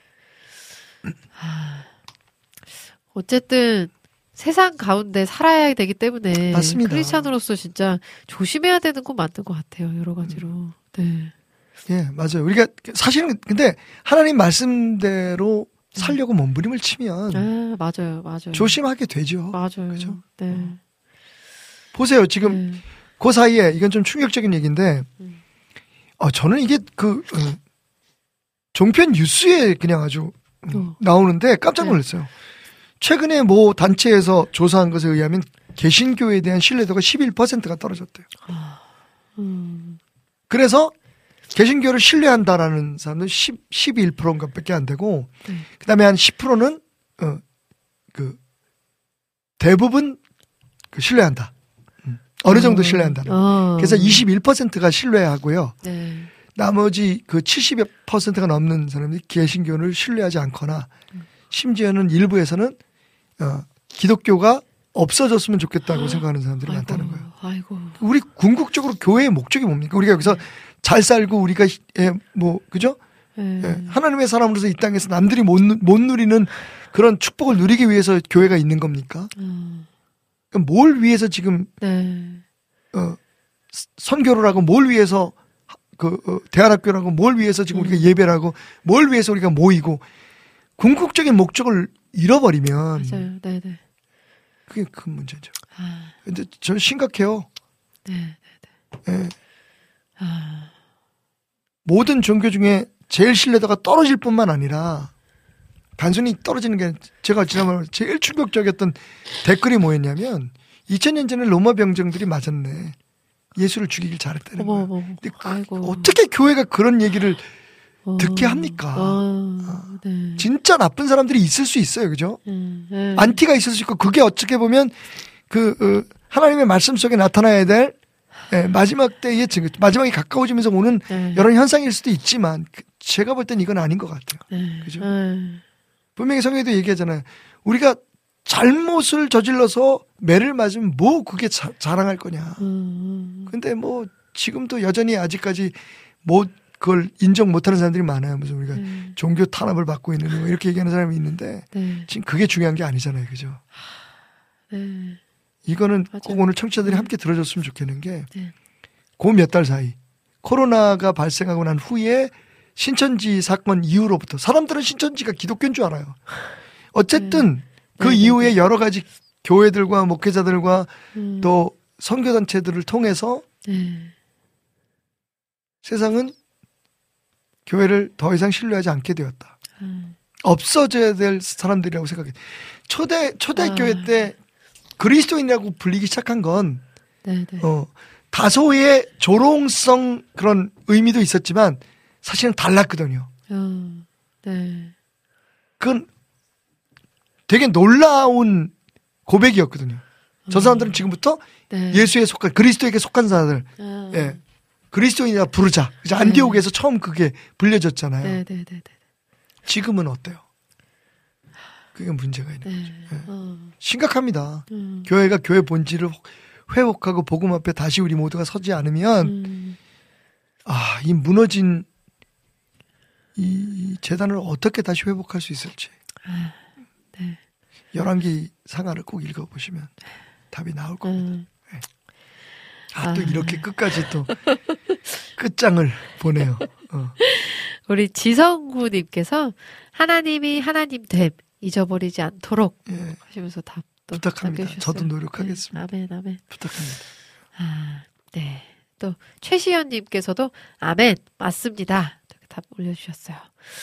어쨌든 세상 가운데 살아야 되기 때문에 맞습니다. 크리스찬으로서 진짜 조심해야 되는 건 맞는 것 같아요. 여러 가지로. 네. 예, 맞아요. 우리가 사실은 근데 하나님 말씀대로 살려고 몸부림을 치면 맞아요. 조심하게 되죠. 맞아요. 그죠? 네. 보세요. 지금 그 사이에 이건 좀 충격적인 얘기인데 저는 이게 종편 뉴스에 그냥 아주 나오는데 깜짝 놀랐어요. 최근에 모 단체에서 조사한 것에 의하면 개신교에 대한 신뢰도가 11%가 떨어졌대요. 그래서 개신교를 신뢰한다라는 사람은 11%인가 밖에 안 되고 그 다음에 한 10%는 그 대부분 신뢰한다. 어느 정도 신뢰한다는. 그래서 21%가 신뢰하고요. 네. 나머지 그 70%가 넘는 사람들이 개신교를 신뢰하지 않거나 심지어는 일부에서는 기독교가 없어졌으면 좋겠다고 생각하는 사람들이 많다는 거예요. 아이고. 우리 궁극적으로 교회의 목적이 뭡니까? 우리가 여기서 잘 살고 우리가 뭐 그죠? 하나님의 사람으로서 이 땅에서 남들이 못 누리는 그런 축복을 누리기 위해서 교회가 있는 겁니까? 그럼 뭘 위해서 지금 선교를 하고 뭘 위해서 대안학교라고 뭘 위해서 지금 우리가 예배를 하고 뭘 위해서 우리가 모이고 궁극적인 목적을 잃어버리면 맞아요. 네네. 그게 큰 문제죠. 근데 저는 심각해요. 네. 예. 모든 종교 중에 제일 신뢰도가 떨어질 뿐만 아니라 단순히 떨어지는 게 제가 지난번에 제일 충격적이었던 댓글이 뭐였냐면 2000년 전에 로마 병정들이 맞았네. 예수를 죽이길 잘했다는 거예요. 근데 어떻게 교회가 그런 얘기를 듣게 합니까? 네. 진짜 나쁜 사람들이 있을 수 있어요. 그죠? 안티가 있을 수 있고 그게 어떻게 보면 하나님의 말씀 속에 나타나야 될 마지막 때의 증거, 마지막이 가까워지면서 오는 여러 현상일 수도 있지만 제가 볼 땐 이건 아닌 것 같아요. 그죠? 분명히 성경에도 얘기하잖아요. 우리가 잘못을 저질러서 매를 맞으면 뭐 그게 자랑할 거냐. 근데 뭐 지금도 여전히 아직까지 그걸 인정 못하는 사람들이 많아요. 무슨 우리가 종교 탄압을 받고 있는 뭐 이렇게 얘기하는 사람이 있는데 지금 그게 중요한 게 아니잖아요. 그죠? 이거는 맞아요. 꼭 오늘 청취자들이 함께 들어줬으면 좋겠는 게 그 몇 달 사이 코로나가 발생하고 난 후에 신천지 사건 이후로부터 사람들은 신천지가 기독교인 줄 알아요. 어쨌든 그 이후에 여러 가지 교회들과 목회자들과 또 선교단체들을 통해서 세상은 교회를 더 이상 신뢰하지 않게 되었다. 없어져야 될 사람들이라고 생각해. 초대교회 때 그리스도인이라고 불리기 시작한 건 다소의 조롱성 그런 의미도 있었지만 사실은 달랐거든요. 그건 되게 놀라운 고백이었거든요. 저 사람들은 지금부터 예수에 속한 그리스도에게 속한 사람들, 그리스도인이라 부르자. 안디옥에서 처음 그게 불려졌잖아요. 지금은 어때요? 그게 문제가 있는 거죠. 심각합니다. 교회가 교회 본질을 회복하고 복음 앞에 다시 우리 모두가 서지 않으면 이 무너진 이 재단을 어떻게 다시 회복할 수 있을지. 열왕기 상하를 꼭 읽어보시면 답이 나올 겁니다. 또 이렇게 끝까지 또 끝장을 보내요. 우리 지성구님께서 하나님이 하나님 됨 잊어버리지 않도록 하시면서 답도 부탁합니다. 남겨주셨어요. 저도 노력하겠습니다. 아멘. 부탁합니다. 네. 또 최시연님께서도 아멘 맞습니다. 이렇게 답 올려주셨어요.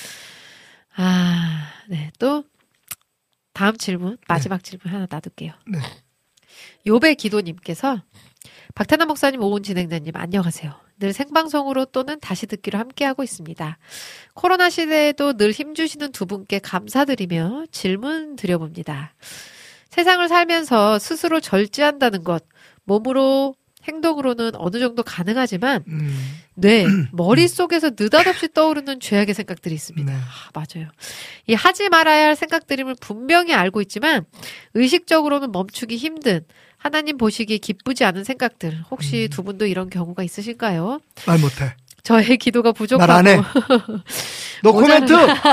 네. 또 다음 질문 마지막 질문 하나 놔둘게요. 네. 요배 기도님께서 박태남 목사님, 오은 진행자님 안녕하세요. 늘 생방송으로 또는 다시 듣기로 함께하고 있습니다. 코로나 시대에도 늘 힘주시는 두 분께 감사드리며 질문 드려봅니다. 세상을 살면서 스스로 절제한다는 것, 몸으로 행동으로는 어느 정도 가능하지만 뇌, 머릿속에서 느닷없이 떠오르는 죄악의 생각들이 있습니다. 네. 맞아요. 이 하지 말아야 할 생각들임을 분명히 알고 있지만 의식적으로는 멈추기 힘든 하나님 보시기에 기쁘지 않은 생각들. 혹시 두 분도 이런 경우가 있으실까요? 말 못해. 저의 기도가 부족하고 말 안 해. 너 코멘트.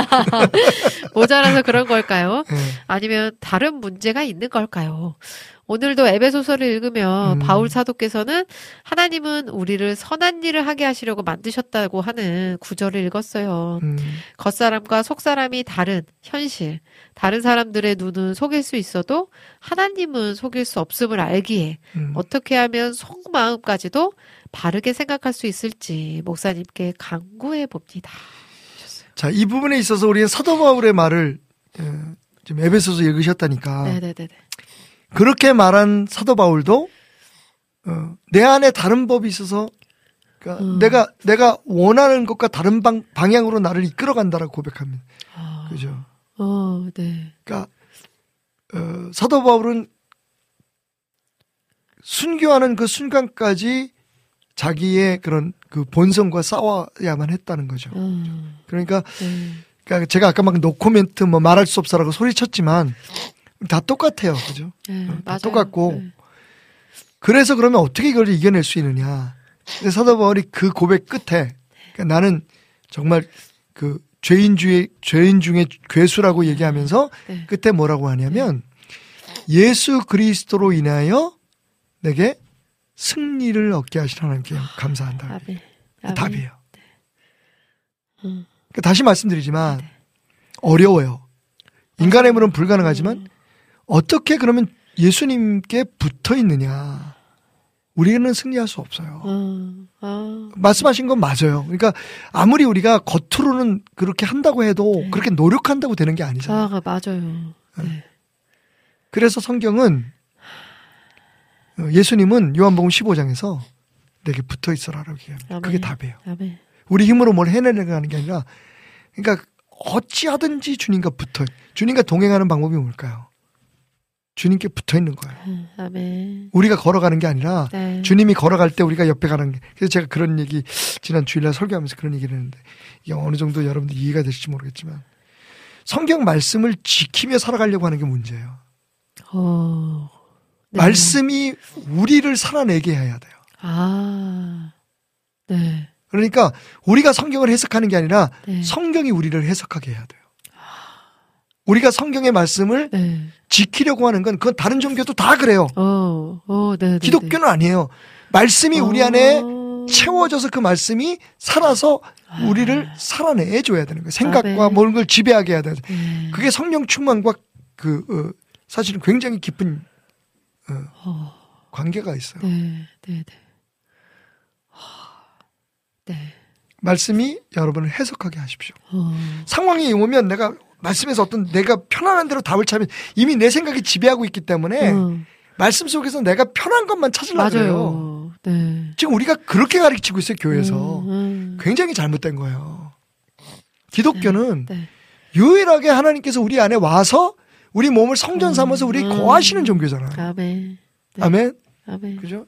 모자라서 그런 걸까요? 아니면 다른 문제가 있는 걸까요? 오늘도 에베소서를 읽으며 바울 사도께서는 하나님은 우리를 선한 일을 하게 하시려고 만드셨다고 하는 구절을 읽었어요. 겉사람과 속사람이 다른 현실, 다른 사람들의 눈은 속일 수 있어도 하나님은 속일 수 없음을 알기에 어떻게 하면 속마음까지도 바르게 생각할 수 있을지 목사님께 간구해 봅니다. 자, 이 부분에 있어서 우리가 사도 바울의 말을 지금 에베소서 읽으셨다니까. 네네네. 그렇게 말한 사도 바울도 내 안에 다른 법이 있어서 그러니까 내가 원하는 것과 다른 방향으로 나를 이끌어간다라고 고백합니다. 그죠? 네. 그러니까 사도 바울은 순교하는 그 순간까지 자기의 그런 그 본성과 싸워야만 했다는 거죠. 그러니까 제가 아까 막 노코멘트 뭐 말할 수 없어라고 소리쳤지만 다 똑같아요. 그죠? 다 똑같고. 그래서 그러면 어떻게 이걸 이겨낼 수 있느냐. 근데 사도 바울이 그 고백 끝에 그러니까 나는 정말 그 죄인 중에 괴수라고 얘기하면서 끝에 뭐라고 하냐면 예수 그리스도로 인하여 내게 승리를 얻게 하신 하나님께 감사한다. 답이에요. 그러니까 다시 말씀드리지만 어려워요. 인간의 힘으로는 불가능하지만 어떻게 그러면 예수님께 붙어 있느냐. 우리는 승리할 수 없어요. 말씀하신 건 맞아요. 그러니까 아무리 우리가 겉으로는 그렇게 한다고 해도 네. 그렇게 노력한다고 되는 게 아니잖아요. 맞아요. 네. 그래서 성경은 예수님은 요한복음 15장에서 내게 붙어 있어라라고 얘기합니다. 아멘. 그게 답이에요. 아멘. 우리 힘으로 뭘 해내려고 하는 게 아니라 그러니까 어찌하든지 주님과 주님과 동행하는 방법이 뭘까요? 주님께 붙어 있는 거예요. 아멘. 우리가 걸어가는 게 아니라 네. 주님이 걸어갈 때 우리가 옆에 가는 게. 그래서 제가 그런 얘기 지난 주일날 설교하면서 그런 얘기를 했는데 이게 어느 정도 여러분들 이해가 되실지 모르겠지만 성경 말씀을 지키며 살아가려고 하는 게 문제예요. 네. 말씀이 우리를 살아내게 해야 돼요. 네. 그러니까 우리가 성경을 해석하는 게 아니라 네. 성경이 우리를 해석하게 해야 돼요. 우리가 성경의 말씀을 네. 지키려고 하는 건 그건 다른 종교도 다 그래요. 네. 기독교는 아니에요. 말씀이 우리 안에 채워져서 그 말씀이 살아서 우리를 살아내줘야 되는 거예요. 생각과 모든 걸 지배하게 해야 돼요. 그게 성령 충만과 사실은 굉장히 깊은 관계가 있어요. 네. 말씀이 여러분을 해석하게 하십시오. 상황이 오면 내가 말씀에서 내가 편안한 대로 답을 찾으면 이미 내 생각이 지배하고 있기 때문에 말씀 속에서 내가 편한 것만 찾으려고 해요. 네. 지금 우리가 그렇게 가르치고 있어요, 교회에서. 굉장히 잘못된 거예요. 기독교는 유일하게 하나님께서 우리 안에 와서 우리 몸을 성전 삼아서 우리 거하시는 종교잖아요. 아멘. 네. 아멘. 아멘. 그죠?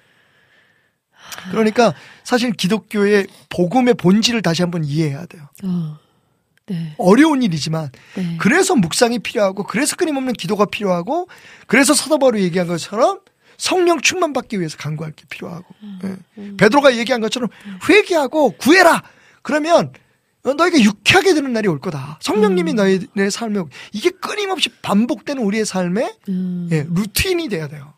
그러니까 사실 기독교의 복음의 본질을 다시 한번 이해해야 돼요. 네. 어려운 일이지만 네. 그래서 묵상이 필요하고 그래서 끊임없는 기도가 필요하고 그래서 사도 바울이 얘기한 것처럼 성령 충만 받기 위해서 간구할 게 필요하고 베드로가 얘기한 것처럼 회개하고 구해라. 그러면 너희가 유쾌하게 되는 날이 올 거다. 성령님이 너희의 삶에 이게 끊임없이 반복되는 우리의 삶의 루틴이 돼야 돼요.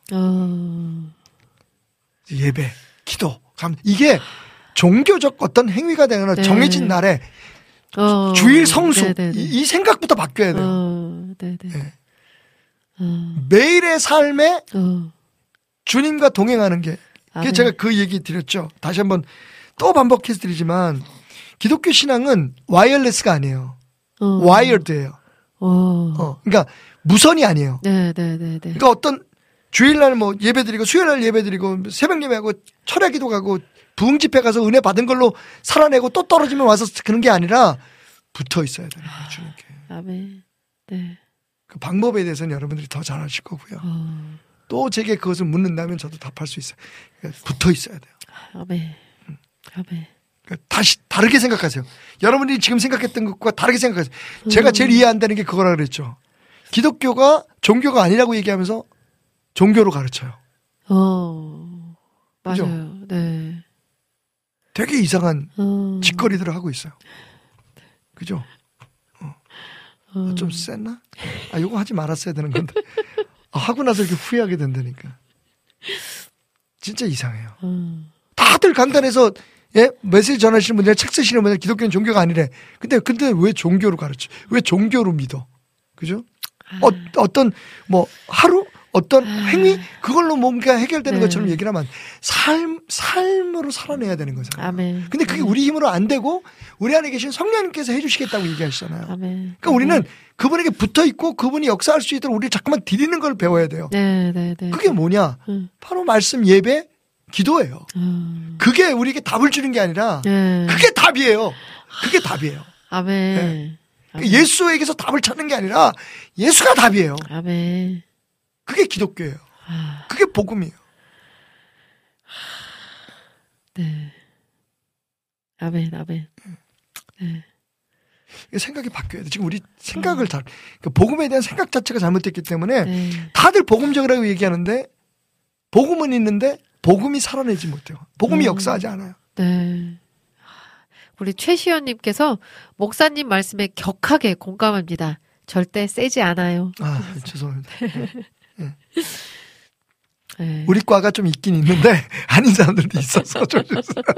예배, 기도, 이게 종교적 어떤 행위가 되거나 정해진 날에 주일 성수 이 생각부터 바뀌어야 돼요. 매일의 삶에 주님과 동행하는 게 제가 그 얘기 드렸죠. 다시 한번 또 반복해서 드리지만 기독교 신앙은 와이어리스가 아니에요. 와이어드예요. 그러니까 무선이 아니에요. 그러니까 어떤 주일날 예배드리고 수요일날 예배드리고 새벽 예배하고 철야 기도 가고 부흥 집회 가서 은혜 받은 걸로 살아내고 또 떨어지면 와서 그런 게 아니라 붙어 있어야 돼요. 주님께. 아멘. 네. 그 방법에 대해서는 여러분들이 더 잘 아실 거고요. 또 제게 그것을 묻는다면 저도 답할 수 있어요. 그러니까 붙어 있어야 돼요. 아멘. 아멘. 그러니까 다시 다르게 생각하세요. 여러분들이 지금 생각했던 것과 다르게 생각하세요. 제가 제일 이해 안 되는 게 그거라 그랬죠. 기독교가 종교가 아니라고 얘기하면서 종교로 가르쳐요. 그죠? 맞아요. 네. 되게 이상한 짓거리들을 하고 있어요. 그죠? 좀 셌나? 이거 하지 말았어야 되는 건데. 하고 나서 이렇게 후회하게 된다니까. 진짜 이상해요. 다들 강단에서 메시지 전하시는 분들, 책 쓰시는 분들 기독교는 종교가 아니래. 근데 왜 종교로 가르쳐? 왜 종교로 믿어? 그죠? 어떤 하루 어떤 행위 그걸로 뭔가 해결되는 것처럼 얘기를 하면 삶으로 살아내야 되는 거잖아요. 아멘. 근데 그게 우리 힘으로 안 되고 우리 안에 계신 성령님께서 해주시겠다고 얘기하시잖아요. 아멘. 그러니까 우리는 그분에게 붙어 있고 그분이 역사할 수 있도록 우리를 자꾸만 드리는 걸 배워야 돼요. 네. 그게 뭐냐? 바로 말씀, 예배, 기도예요. 그게 우리에게 답을 주는 게 아니라 그게 답이에요. 그게 답이에요. 아멘. 네. 그러니까 예수에게서 답을 찾는 게 아니라 예수가 답이에요. 아멘. 그게 기독교예요. 그게 복음이에요. 네. 아멘. 네. 생각이 바뀌어야 돼. 지금 우리 생각을 그러니까 복음에 대한 생각 자체가 잘못됐기 때문에 다들 복음적이라고 얘기하는데 복음은 있는데 복음이 살아내지 못해요. 복음이 역사하지 않아요. 네. 우리 최시연님께서 목사님 말씀에 격하게 공감합니다. 절대 세지 않아요. 죄송합니다. 네. 우리 과가 좀 있긴 있는데 아닌 사람들도 있어서 좀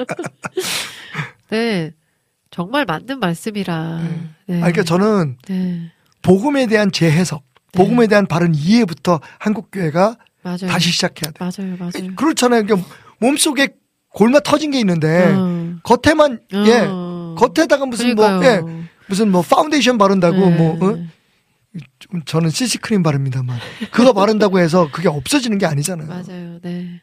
네, 정말 맞는 말씀이라. 네. 그러니까 저는 복음에 대한 재해석, 복음에 대한 바른 이해부터 한국 교회가 맞아요. 다시 시작해야 돼. 맞아요. 그렇잖아요. 그러니까 몸속에 골마 터진 게 있는데 겉에만 겉에다가 무슨 무슨 파운데이션 바른다고 좀 저는 CC크림 바릅니다만 그거 바른다고 해서 그게 없어지는 게 아니잖아요. 맞아요. 네.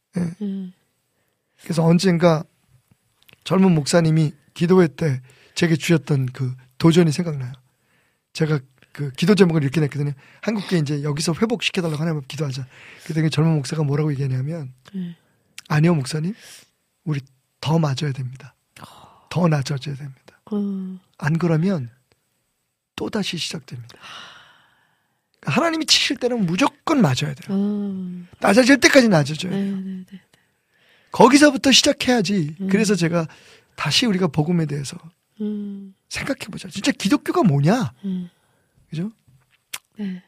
그래서 언젠가 젊은 목사님이 기도회 때 제게 주셨던 그 도전이 생각나요. 제가 그 기도 제목을 이렇게 냈거든요. 한국계 이제 여기서 회복시켜달라고 하나님 기도하자. 그때 젊은 목사가 뭐라고 얘기하냐면 아니요 목사님, 우리 더 맞아야 됩니다. 더 낮아져야 됩니다. 안 그러면 또 다시 시작됩니다. 하나님이 치실 때는 무조건 맞아야 돼요. 낮아질 때까지 낮아져야 돼요. 거기서부터 시작해야지. 그래서 제가 다시 우리가 복음에 대해서 생각해보자. 진짜 기독교가 뭐냐? 그죠? 네.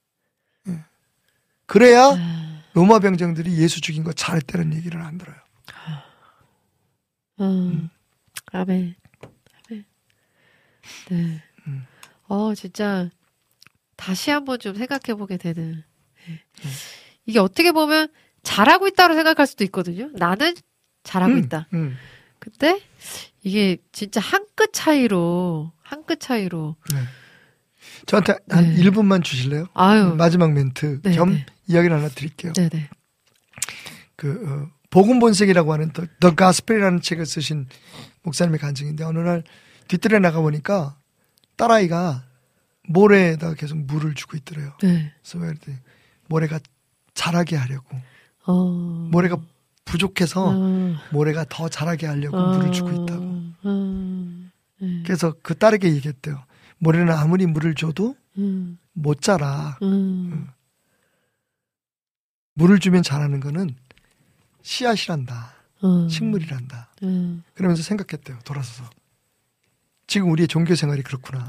그래야 로마 병정들이 예수 죽인 거 잘했다는 얘기를 안 들어요. 아멘. 네. 진짜 다시 한번 좀 생각해보게 되는. 이게 어떻게 보면 잘하고 있다고 생각할 수도 있거든요. 나는 잘하고 있다. 근데 이게 진짜 한 끗 차이로. 네. 저한테 한 1분만 주실래요? 아유. 마지막 멘트 겸 이야기를 하나 드릴게요. 네네. 복음 본색이라고 하는 The Gospel이라는 책을 쓰신 목사님의 간증인데 어느 날 뒤뜰에 나가보니까 딸아이가 모래에다가 계속 물을 주고 있더래요. 네. 그래서 모래가 자라게 하려고. 모래가 부족해서 모래가 더 자라게 하려고 물을 주고 있다고. 그래서 그 딸에게 얘기했대요. 모래는 아무리 물을 줘도 못 자라. 물을 주면 자라는 거는 씨앗이란다. 식물이란다. 그러면서 생각했대요. 돌아서서. 지금 우리의 종교 생활이 그렇구나.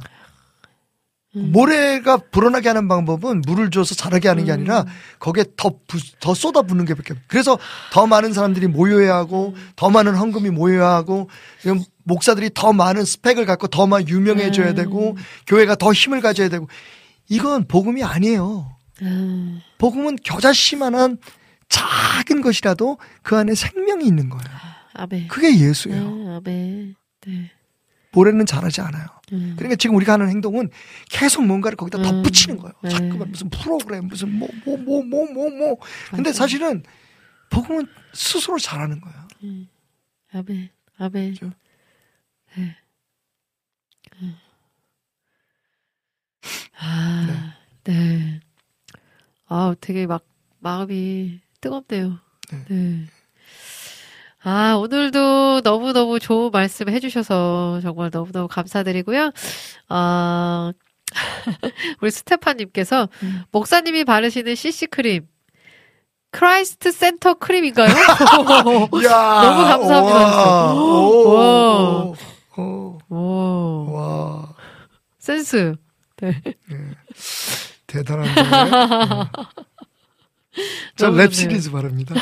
모래가 불어나게 하는 방법은 물을 줘서 자라게 하는 게 아니라 거기에 더 쏟아붓는 게 밖에. 그래서 더 많은 사람들이 모여야 하고 더 많은 헌금이 모여야 하고 목사들이 더 많은 스펙을 갖고 더 많이 유명해져야 되고 교회가 더 힘을 가져야 되고. 이건 복음이 아니에요. 복음은 겨자씨만한 작은 것이라도 그 안에 생명이 있는 거예요. 아멘. 그게 예수예요. 아멘. 네. 모래는 자라지 않아요. 그러니까 지금 우리가 하는 행동은 계속 뭔가를 거기다 덧붙이는 거예요. 자꾸만 무슨 프로그램, 무슨 근데 사실은 복음은 스스로 자라는 거예요. 아멘. 아멘. 그렇죠? 네. 네. 되게 막 마음이 뜨겁네요. 네. 오늘도 너무너무 좋은 말씀 해주셔서 정말 너무너무 감사드리고요. 우리 스테파님께서 목사님이 바르시는 CC크림 크라이스트 센터 크림인가요? 너무 감사합니다. 와. 센스. 네. 대단한데. 저 랩 시리즈 바랍니다.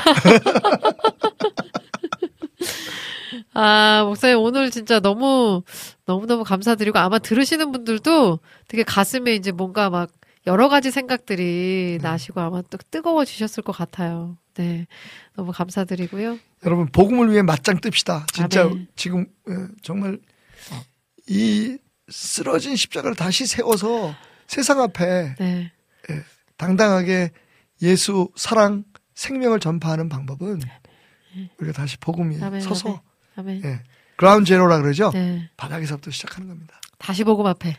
목사님 오늘 진짜 너무너무 감사드리고 아마 들으시는 분들도 되게 가슴에 이제 뭔가 막 여러 가지 생각들이 나시고 아마 또 뜨거워지셨을 것 같아요. 네. 너무 감사드리고요. 여러분, 복음을 위해 맞짱 뜹시다. 진짜 아멘. 지금 정말 이 쓰러진 십자가를 다시 세워서 세상 앞에 당당하게 예수, 사랑, 생명을 전파하는 방법은 우리가 다시 복음 위에 서서 그라운드 제로라 그러죠? 네. 바닥에서부터 시작하는 겁니다. 다시 복음 앞에.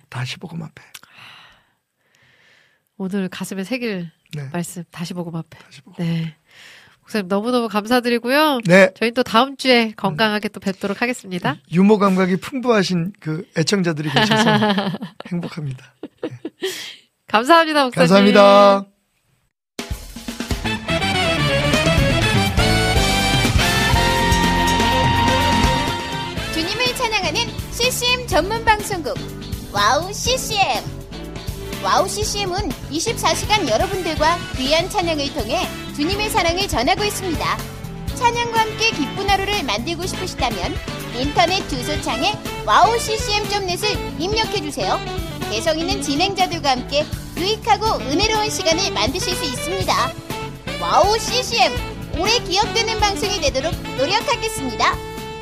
오늘 가슴에 새길 말씀 다시 복음 앞에. 네. 목사님 너무너무 감사드리고요. 네. 저희는 또 다음 주에 건강하게 또 뵙도록 하겠습니다. 유머 감각이 풍부하신 그 애청자들이 계셔서 행복합니다. 네. 감사합니다, 목사님. 감사합니다. 주님을 찬양하는 CCM 전문 방송국 와우 CCM. 와우 CCM은 24시간 여러분들과 귀한 찬양을 통해 주님의 사랑을 전하고 있습니다. 찬양과 함께 기쁜 하루를 만들고 싶으시다면 인터넷 주소창에 wowccm.net을 입력해주세요. 개성 있는 진행자들과 함께 유익하고 은혜로운 시간을 만드실 수 있습니다. 와우 CCM 오래 기억되는 방송이 되도록 노력하겠습니다.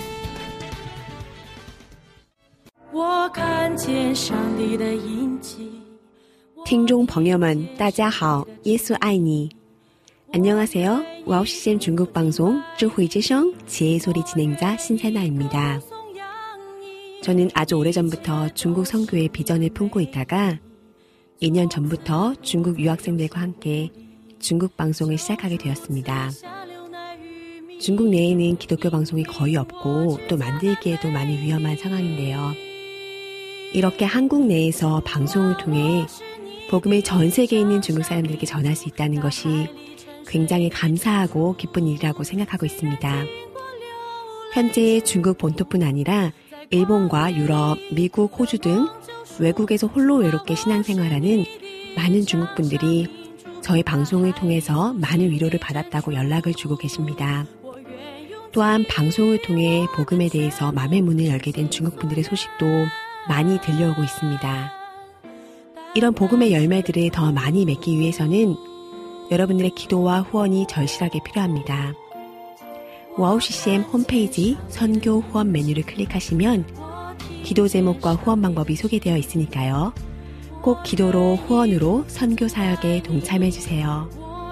我看见上帝的印记听众朋友们大家好耶稣爱你 안녕하세요. 와우 CCM 중국 방송智慧之声 지혜의 소리 진행자 신세나입니다. 저는 아주 오래전부터 중국 선교의 비전을 품고 있다가 2년 전부터 중국 유학생들과 함께 중국 방송을 시작하게 되었습니다. 중국 내에는 기독교 방송이 거의 없고 또 만들기에도 많이 위험한 상황인데요. 이렇게 한국 내에서 방송을 통해 복음을 전 세계에 있는 중국 사람들에게 전할 수 있다는 것이 굉장히 감사하고 기쁜 일이라고 생각하고 있습니다. 현재 중국 본토뿐 아니라 일본과 유럽, 미국, 호주 등 외국에서 홀로 외롭게 신앙생활하는 많은 중국 분들이 저희 방송을 통해서 많은 위로를 받았다고 연락을 주고 계십니다. 또한 방송을 통해 복음에 대해서 마음의 문을 열게 된 중국 분들의 소식도 많이 들려오고 있습니다. 이런 복음의 열매들을 더 많이 맺기 위해서는 여러분들의 기도와 후원이 절실하게 필요합니다. 와우 CCM 홈페이지 선교 후원 메뉴를 클릭하시면 기도 제목과 후원 방법이 소개되어 있으니까요. 꼭 기도로 후원으로 선교 사역에 동참해 주세요.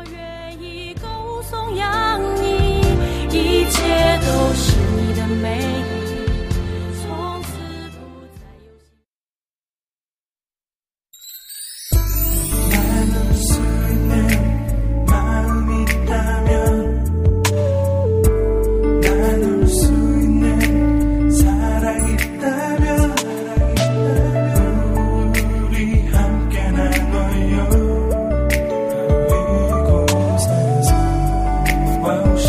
一切都是你的美意从此不再有나눌 수 있는 마음이 있다면 나눌 수 있는 사랑이 있다면 우리 함께 나눠요 이곳에서 와우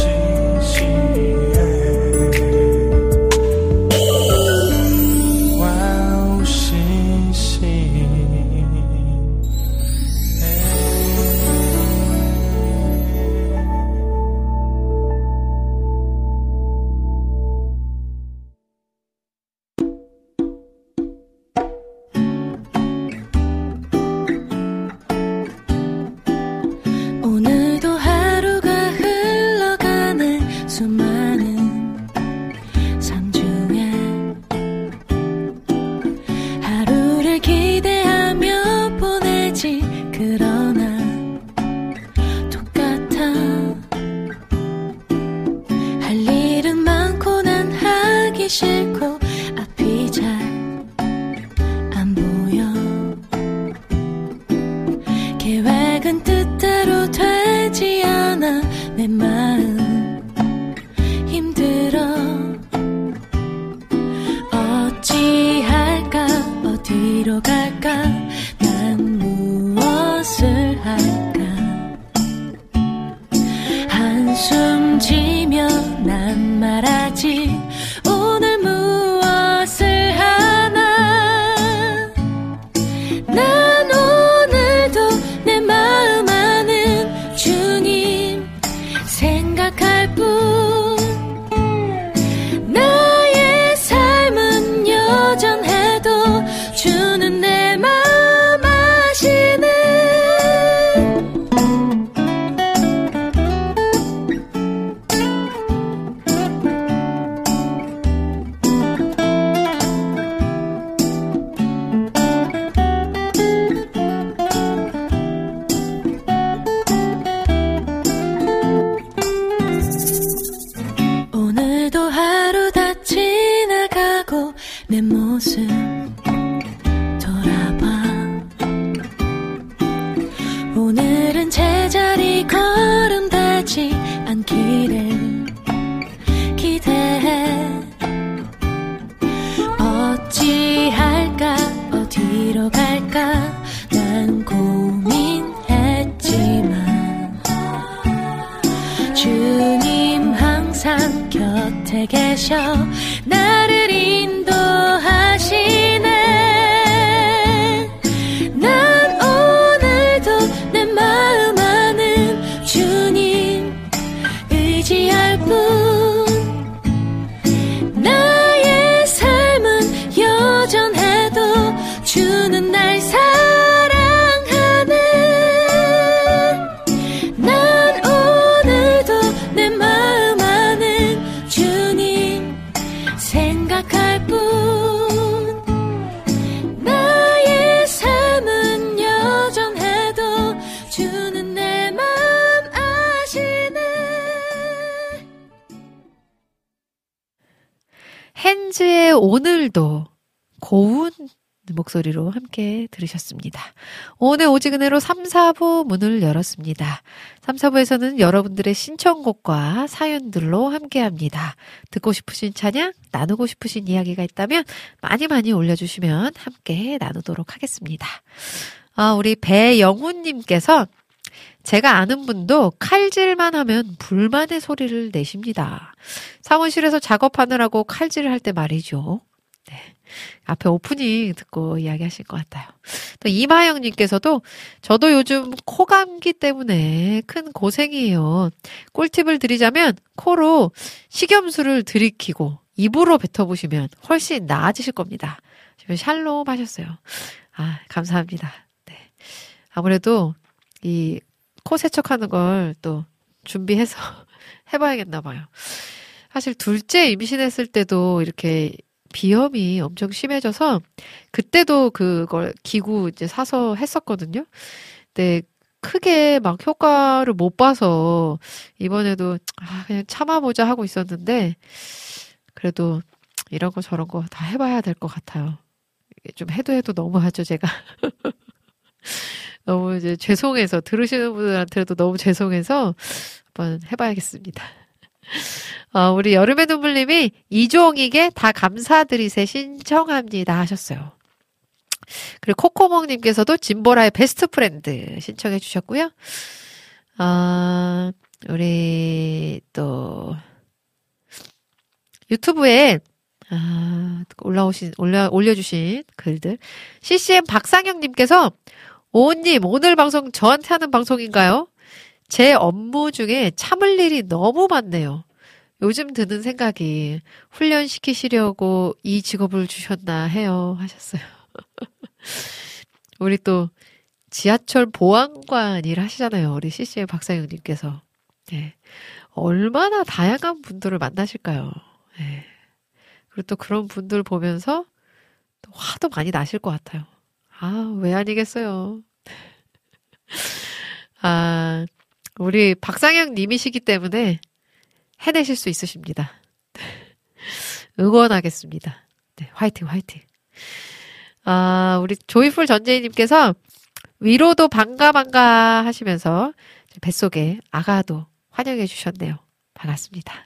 사랑하는 난 폴리스의 오늘도 고운 목소리로 함께 들으셨습니다. 오늘 오지근해로 3, 4부 문을 열었습니다. 3, 4부에서는 여러분들의 신청곡과 사연들로 함께합니다. 듣고 싶으신 찬양, 나누고 싶으신 이야기가 있다면 많이 많이 올려주시면 함께 나누도록 하겠습니다. 우리 배영훈님께서 제가 아는 분도 칼질만 하면 불만의 소리를 내십니다. 사무실에서 작업하느라고 칼질을 할 때 말이죠. 네. 앞에 오프닝 듣고 이야기하실 것 같아요. 또 이마영님께서도 저도 요즘 코감기 때문에 큰 고생이에요. 꿀팁을 드리자면 코로 식염수를 들이키고 입으로 뱉어보시면 훨씬 나아지실 겁니다. 지금 샬롬 하셨어요. 감사합니다. 네. 아무래도 이 코 세척하는 걸 또 준비해서 해봐야겠나 봐요. 사실 둘째 임신했을 때도 이렇게 비염이 엄청 심해져서 그때도 그걸 기구 이제 사서 했었거든요. 근데 크게 막 효과를 못 봐서 이번에도 그냥 참아보자 하고 있었는데 그래도 이런 거 저런 거 다 해봐야 될 것 같아요. 좀 해도 너무하죠, 제가. 너무 이제 죄송해서 들으시는 분들한테도 너무 죄송해서 한번 해봐야겠습니다. 우리 여름의 눈물님이 이종익의 다 감사드리세 신청합니다 하셨어요. 그리고 코코몽님께서도 진보라의 베스트 프렌드 신청해 주셨고요. 우리 유튜브에 올려주신 글들. CCM 박상영님께서 오은님 오늘 방송 저한테 하는 방송인가요? 제 업무 중에 참을 일이 너무 많네요. 요즘 드는 생각이 훈련시키시려고 이 직업을 주셨나 해요 하셨어요. 우리 또 지하철 보안관 일 하시잖아요. 우리 CCM 박상영님께서. 네. 얼마나 다양한 분들을 만나실까요? 네. 그리고 또 그런 분들 보면서 또 화도 많이 나실 것 같아요. 왜 아니겠어요. 우리 박상영 님이시기 때문에 해내실 수 있으십니다. 응원하겠습니다. 네, 화이팅. 우리 조이풀 전재희님께서 위로도 반가 하시면서 뱃속에 아가도 환영해 주셨네요. 반갑습니다.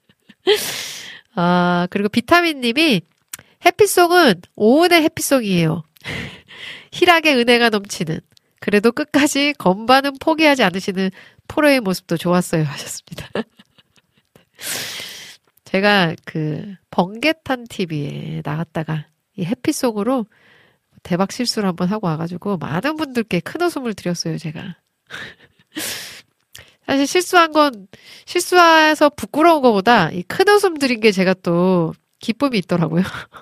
그리고 비타민님이 해피송은 오은의 해피송이에요. 희락의 은혜가 넘치는 그래도 끝까지 건반은 포기하지 않으시는 프로의 모습도 좋았어요 하셨습니다. 제가 번개탄 TV에 나갔다가 이 해피송으로 대박 실수를 한번 하고 와가지고 많은 분들께 큰 웃음을 드렸어요 제가. 사실 실수해서 부끄러운 것보다 이 큰 웃음 드린 게 제가 또 기쁨이 있더라고요.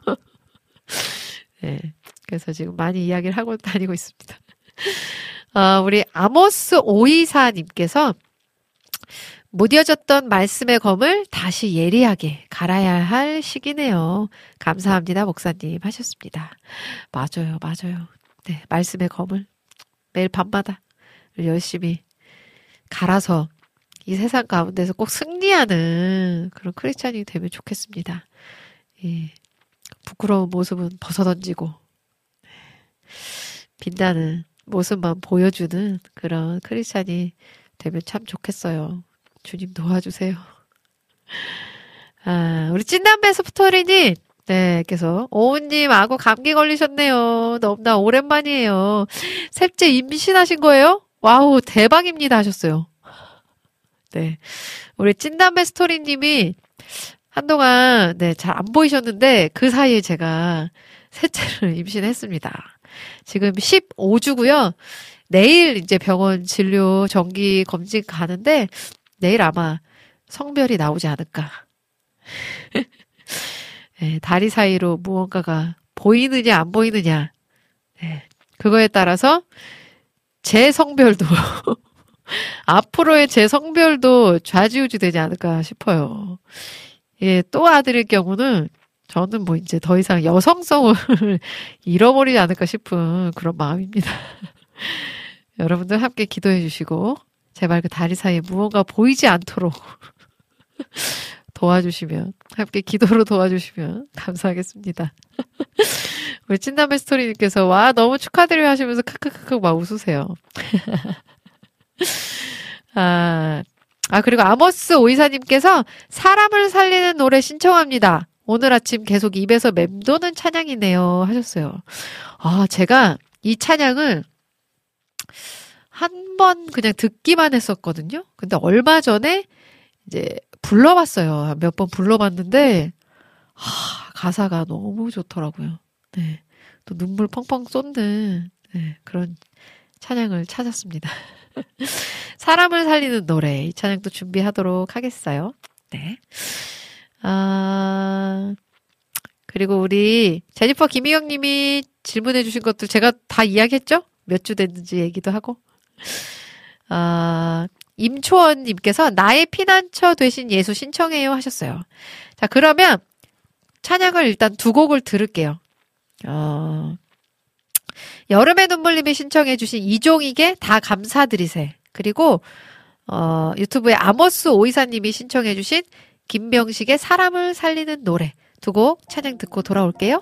네. 그래서 지금 많이 이야기를 하고 다니고 있습니다. 우리 아모스 524님께서 못 이어졌던 말씀의 검을 다시 예리하게 갈아야 할 시기네요. 감사합니다, 목사님 하셨습니다. 맞아요. 네, 말씀의 검을 매일 밤마다 열심히 갈아서 이 세상 가운데서 꼭 승리하는 그런 크리스찬이 되면 좋겠습니다. 이 부끄러운 모습은 벗어던지고 빛나는 모습만 보여주는 그런 크리스찬이 되면 참 좋겠어요. 주님 도와주세요. 우리 찐담배 스토리님, 네, 께서 오은님 아구 감기 걸리셨네요. 너무나 오랜만이에요. 셋째 임신하신 거예요? 와우, 대박입니다 하셨어요. 네, 우리 찐담배 스토리님이 한동안 잘 안 보이셨는데 그 사이에 제가 셋째를 임신했습니다. 지금 15주고요. 내일 이제 병원 진료 정기 검진 가는데 내일 아마 성별이 나오지 않을까. 네, 다리 사이로 무언가가 보이느냐 안 보이느냐. 네, 그거에 따라서 제 성별도 앞으로의 제 성별도 좌지우지 되지 않을까 싶어요. 예, 또 아들일 경우는 저는 뭐 이제 더 이상 여성성을 잃어버리지 않을까 싶은 그런 마음입니다. 여러분들 함께 기도해 주시고 제발 그 다리 사이에 무언가 보이지 않도록 도와주시면, 함께 기도로 도와주시면 감사하겠습니다. 우리 찐남의 스토리님께서 와 너무 축하드려요 하시면서 크크크크 막 웃으세요. 그리고 아모스 오이사님께서 사람을 살리는 노래 신청합니다. 오늘 아침 계속 입에서 맴도는 찬양이네요 하셨어요. 제가 이 찬양을 한 번 그냥 듣기만 했었거든요. 근데 얼마 전에 이제 불러봤어요. 몇 번 불러봤는데 가사가 너무 좋더라고요. 네, 또 눈물 펑펑 쏟는 그런 찬양을 찾았습니다. 사람을 살리는 노래 이 찬양도 준비하도록 하겠어요. 네. 그리고 우리 제니퍼 김희영님이 질문해주신 것들 제가 다 이야기했죠? 몇 주 됐는지 얘기도 하고. 임초원님께서 나의 피난처 되신 예수 신청해요 하셨어요. 자, 그러면 찬양을 일단 두 곡을 들을게요. 여름의 눈물님이 신청해주신 이종익의 다 감사드리세. 그리고 유튜브에 아모스 오이사님이 신청해주신 김병식의 사람을 살리는 노래 두 곡 찬양 듣고 돌아올게요.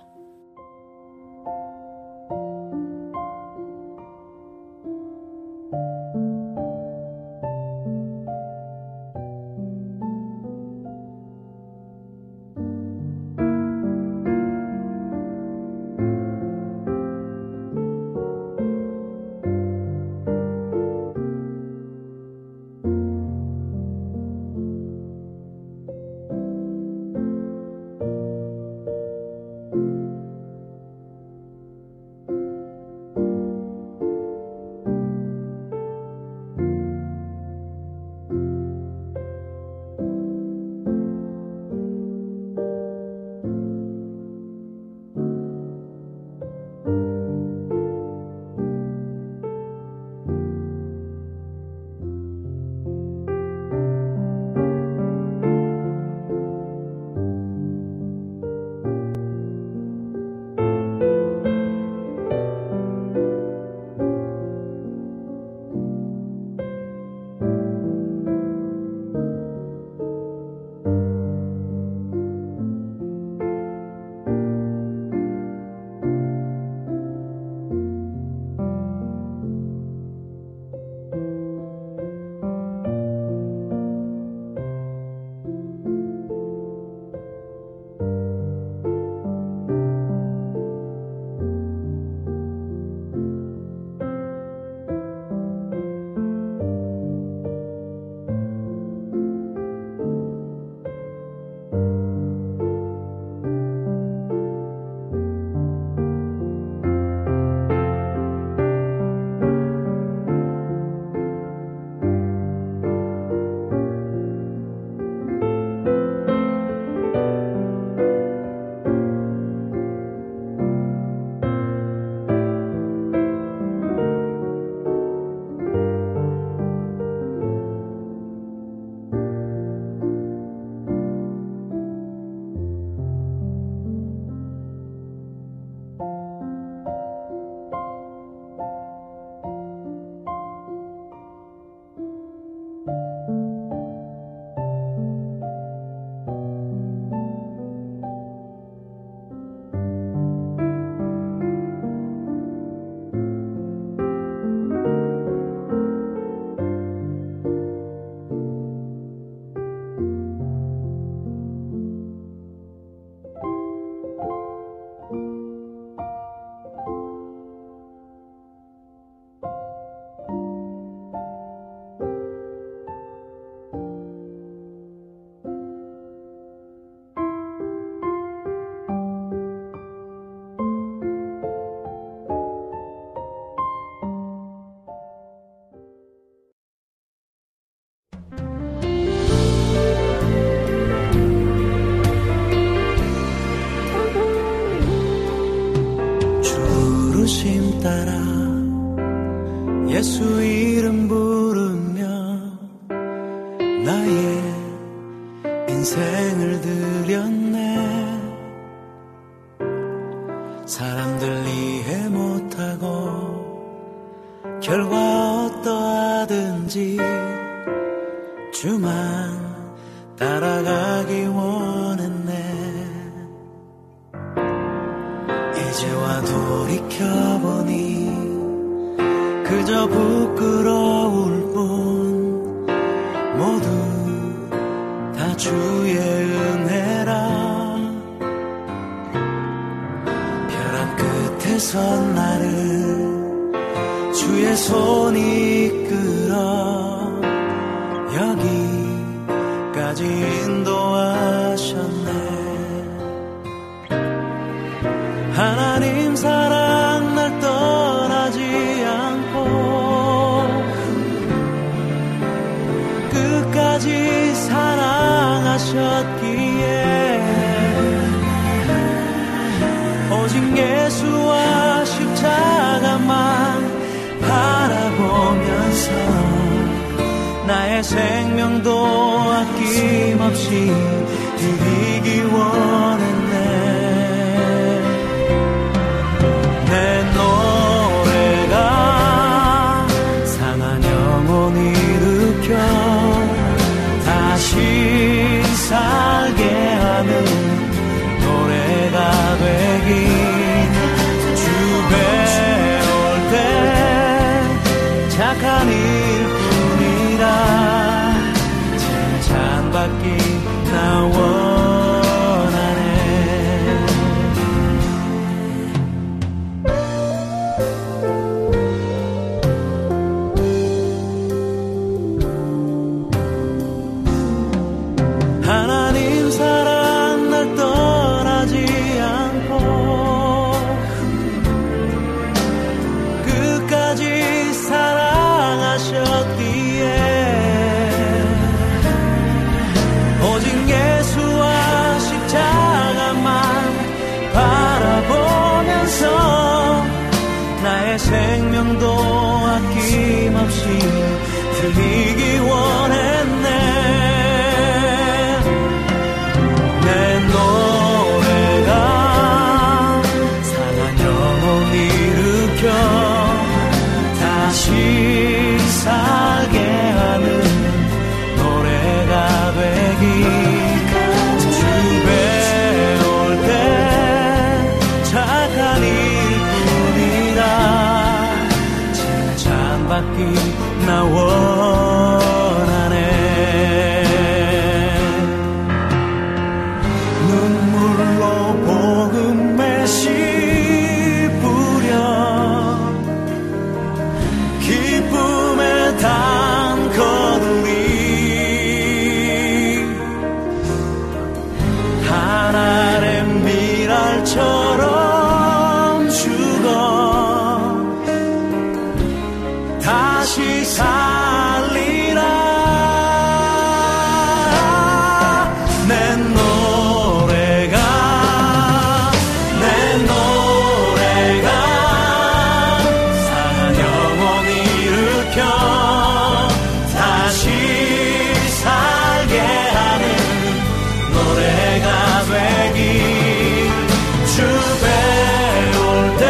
부르심 따라 예수 이름 부르며 나의 인생을 드렸네. 사람들 이해 못하고 결과 어떠하든지 주만 따라가기 원했네. 이제와 돌이켜보니 그저 부끄러울 뿐 모두 다 주의 은혜라. 벼랑 끝에 선 나를 주의 손이 이끌어 여기까지 인도하셨네. 하나님 사랑 날 떠나지 않고 끝까지 사랑하셨기에 오직 예수와 십자가만 바라보면서 나의 생명도 아낌없이 드리기 원했네. 내 노래가 상한 영혼 일으켜 다시 살게 하는 노래가 되기. 주 배울 때 착한 일뿐이라 칭찬받기 나 원하네. 하나님 사랑 날 떠나지 않고 끝까지 사랑하셨기에 오직 예수와 십자가만 바라보면서 나의 생명도 아낌없이 드리기 원했네. 내 노래가 상한 영혼 일으켜 다시 살게 하는 노래가 되기. 주 배울 때 착한 일뿐이라 칭찬받기 나 원하네. 눈물로 복음의 씨 뿌려 기쁨의 단 거두리. 하늘의 미랄처럼 죽어 다시 살리라. 내 노래가 상한 영혼 일으켜 다시 살게 하는 노래가 되기. 주 배울 때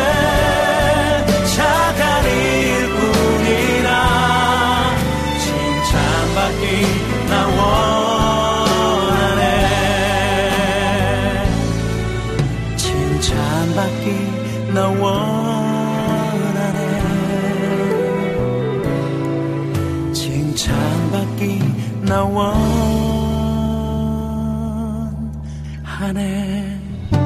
착한 일뿐이라 칭찬받기 나 원하네. 칭찬받기 나 원하네. 칭찬받기 나 원하네.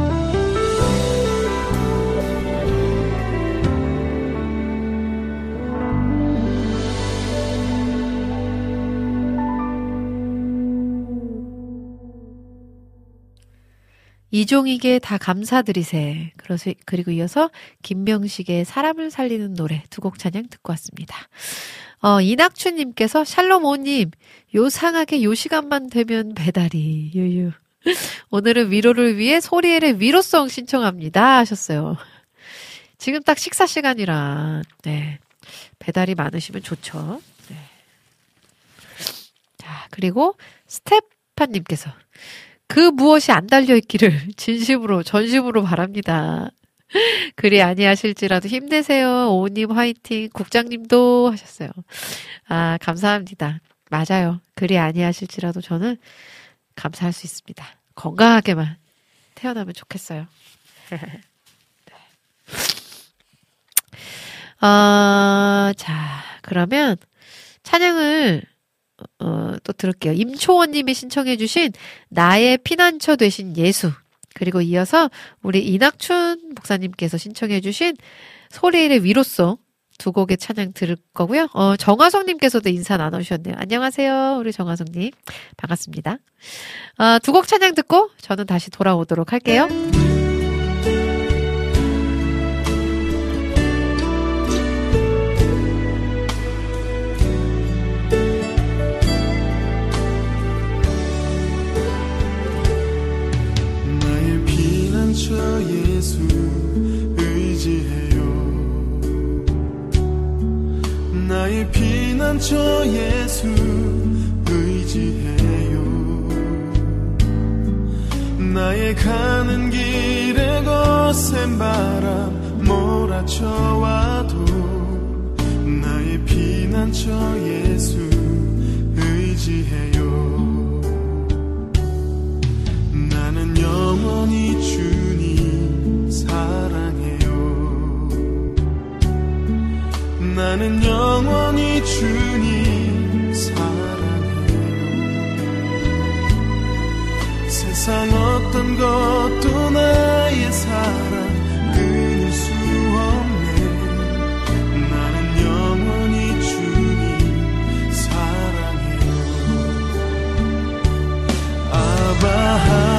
이종익의 다 감사드리세. 그리고 이어서 김명식의 사람을 살리는 노래 두 곡 찬양 듣고 왔습니다. 이낙춘님께서 샬롬오님 요상하게 요 시간만 되면 배달이 유유. 오늘은 위로를 위해 소리엘의 위로송 신청합니다 하셨어요. 지금 딱 식사 시간이라 네 배달이 많으시면 좋죠. 네. 자 그리고 스테판님께서 그 무엇이 안 달려있기를 진심으로 전심으로 바랍니다. 그리 아니하실지라도 힘내세요. 오님 화이팅. 국장님도 하셨어요. 아 감사합니다. 맞아요. 그리 아니하실지라도 저는 감사할 수 있습니다. 건강하게만 태어나면 좋겠어요. 자, 그러면 찬양을 또 들을게요. 임초원님이 신청해주신 나의 피난처 되신 예수, 그리고 이어서 우리 이낙춘 목사님께서 신청해주신 소리의 위로송 두 곡의 찬양 들을 거고요. 정화성님께서도 인사 나눠주셨네요. 안녕하세요, 우리 정화성님. 반갑습니다. 두 곡 찬양 듣고 저는 다시 돌아오도록 할게요. 나의 피난처 예수 의지해요. 나의 피난처 예수 의지해요. 나의 가는 길에 거센 바람 몰아쳐와도 나의 피난처 예수 의지해요. 나는 영원히 주님 사랑해요. 나는 영원히 주님 사랑해요. 세상 어떤 것도 나의 사랑 끊을 수 없네. 나는 영원히 주님 사랑해요. 아바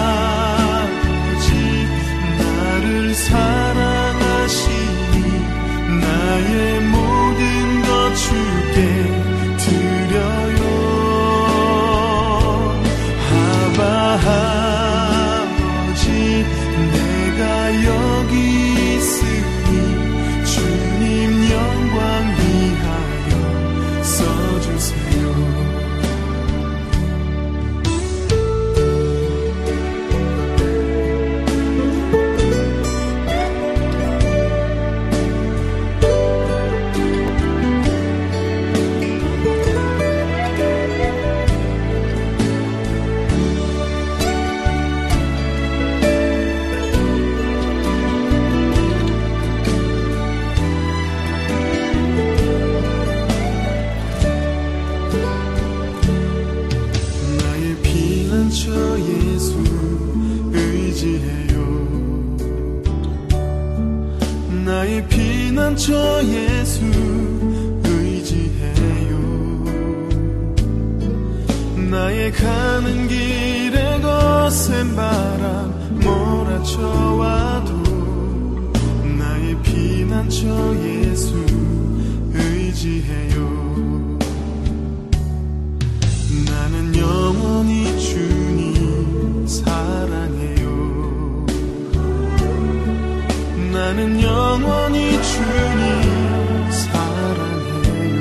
나를 사랑하시니 나의 모든 것 주께 드려요. 아바 아버지 내가 여기 있으니 주님 영광 위하여 써주세요. 나의 피난처 예수 의지해요. 나의 가는 길에 거센 바람 몰아쳐와도 나의 피난처 예수 의지해요. 나는 영원히 주님 사랑해요. 나는 영원히 주님 사랑해요.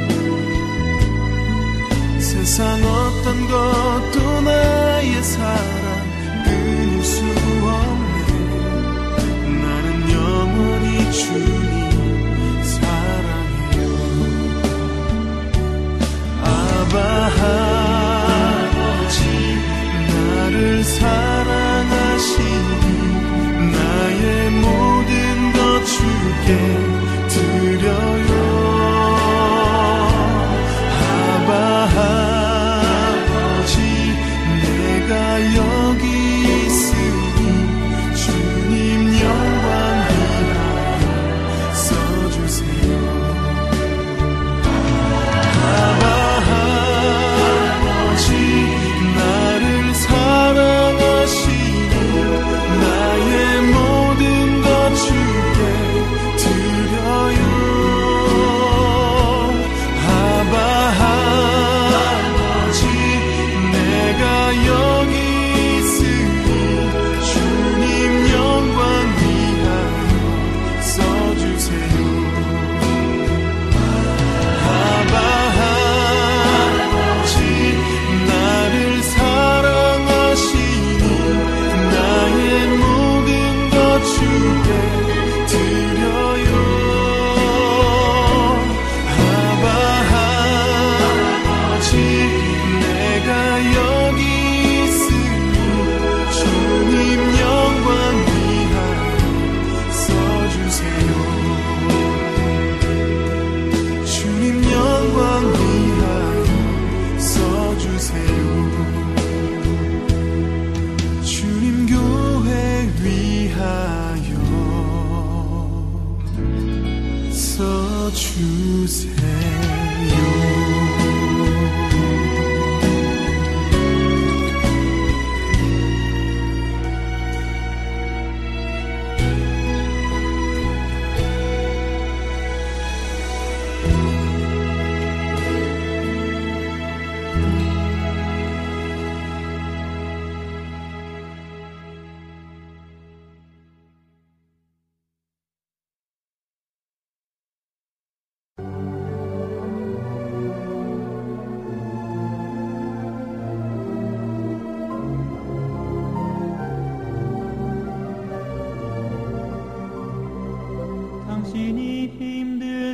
세상 어떤 것도 나의 사랑 끊을 수 없네. 나는 영원히 주님 사랑해요. 아바 아버지 나를 사랑하시니 나의 모든 것 주께 드려요. 아바 아버지 내가 여기 있으니 주님 영광 위하여 써주세요. 아바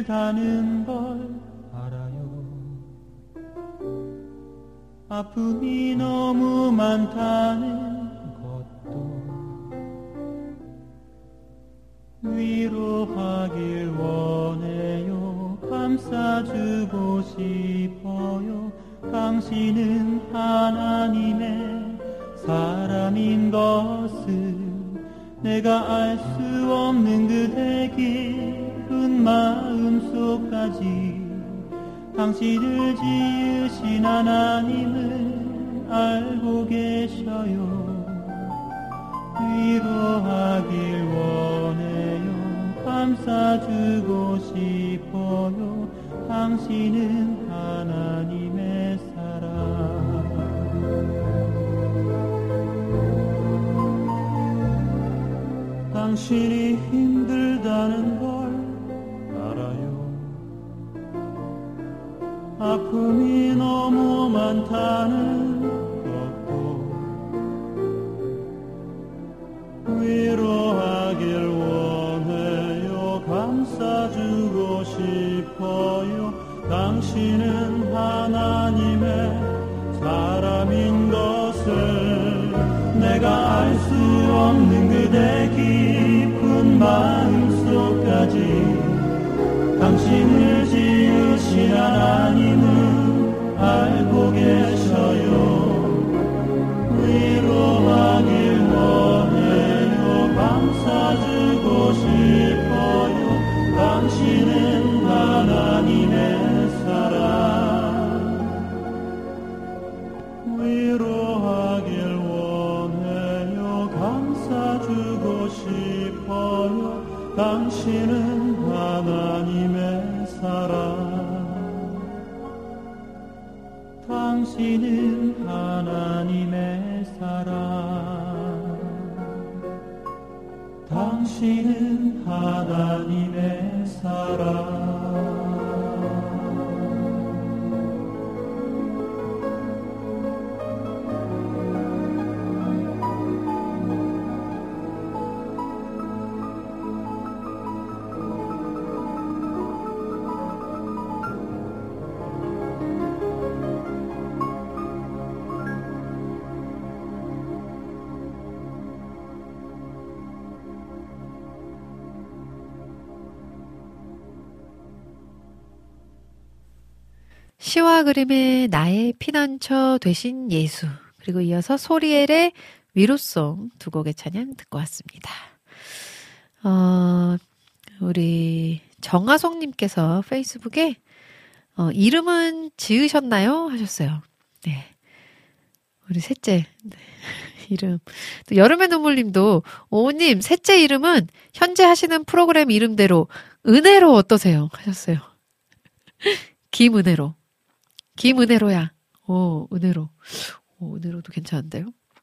힘들다는 걸 알아요. 아픔이 너무 많다는 것도 위로하길 원해요. 감싸주고 싶어요. 당신은 하나님의 사람인 것을 내가 알 수 없는 그대 깊은 마음속까지 당신을 지으신 하나님을 알고 계셔요. 위로하길 원해요. 감싸주고 싶어요. 당신은 하나님의 사랑. 당신이 힘들다는 걸 알아요. 아픔이 너무 많다는 것도 위로하길 원해요. 감싸주고 싶어요. 당신은 하나님의 사람인 것을 내가 알 수 없는 그대 깊은 마음속까지 당신을 지으신 하나님은 알고 계셔요. 위로하길 원해요. 감싸주고 싶어요. 당신은 하나님의 사랑. 위로하길 원해요. 감싸주고 싶어요. 당신은 하나님의 사랑. 당신은 하나님의 사랑. 당신은 하나님의 사랑. 시와 그림의 나의 피난처 되신 예수, 그리고 이어서 소리엘의 위로송 두 곡의 찬양 듣고 왔습니다. 우리 정하송님께서 페이스북에 이름은 지으셨나요? 하셨어요. 네. 우리 셋째 이름. 또 여름의 눈물님도 오님 셋째 이름은 현재 하시는 프로그램 이름대로 은혜로 어떠세요? 하셨어요. 김은혜로. 김은혜로야. 오, 은혜로. 오, 은혜로도 괜찮은데요?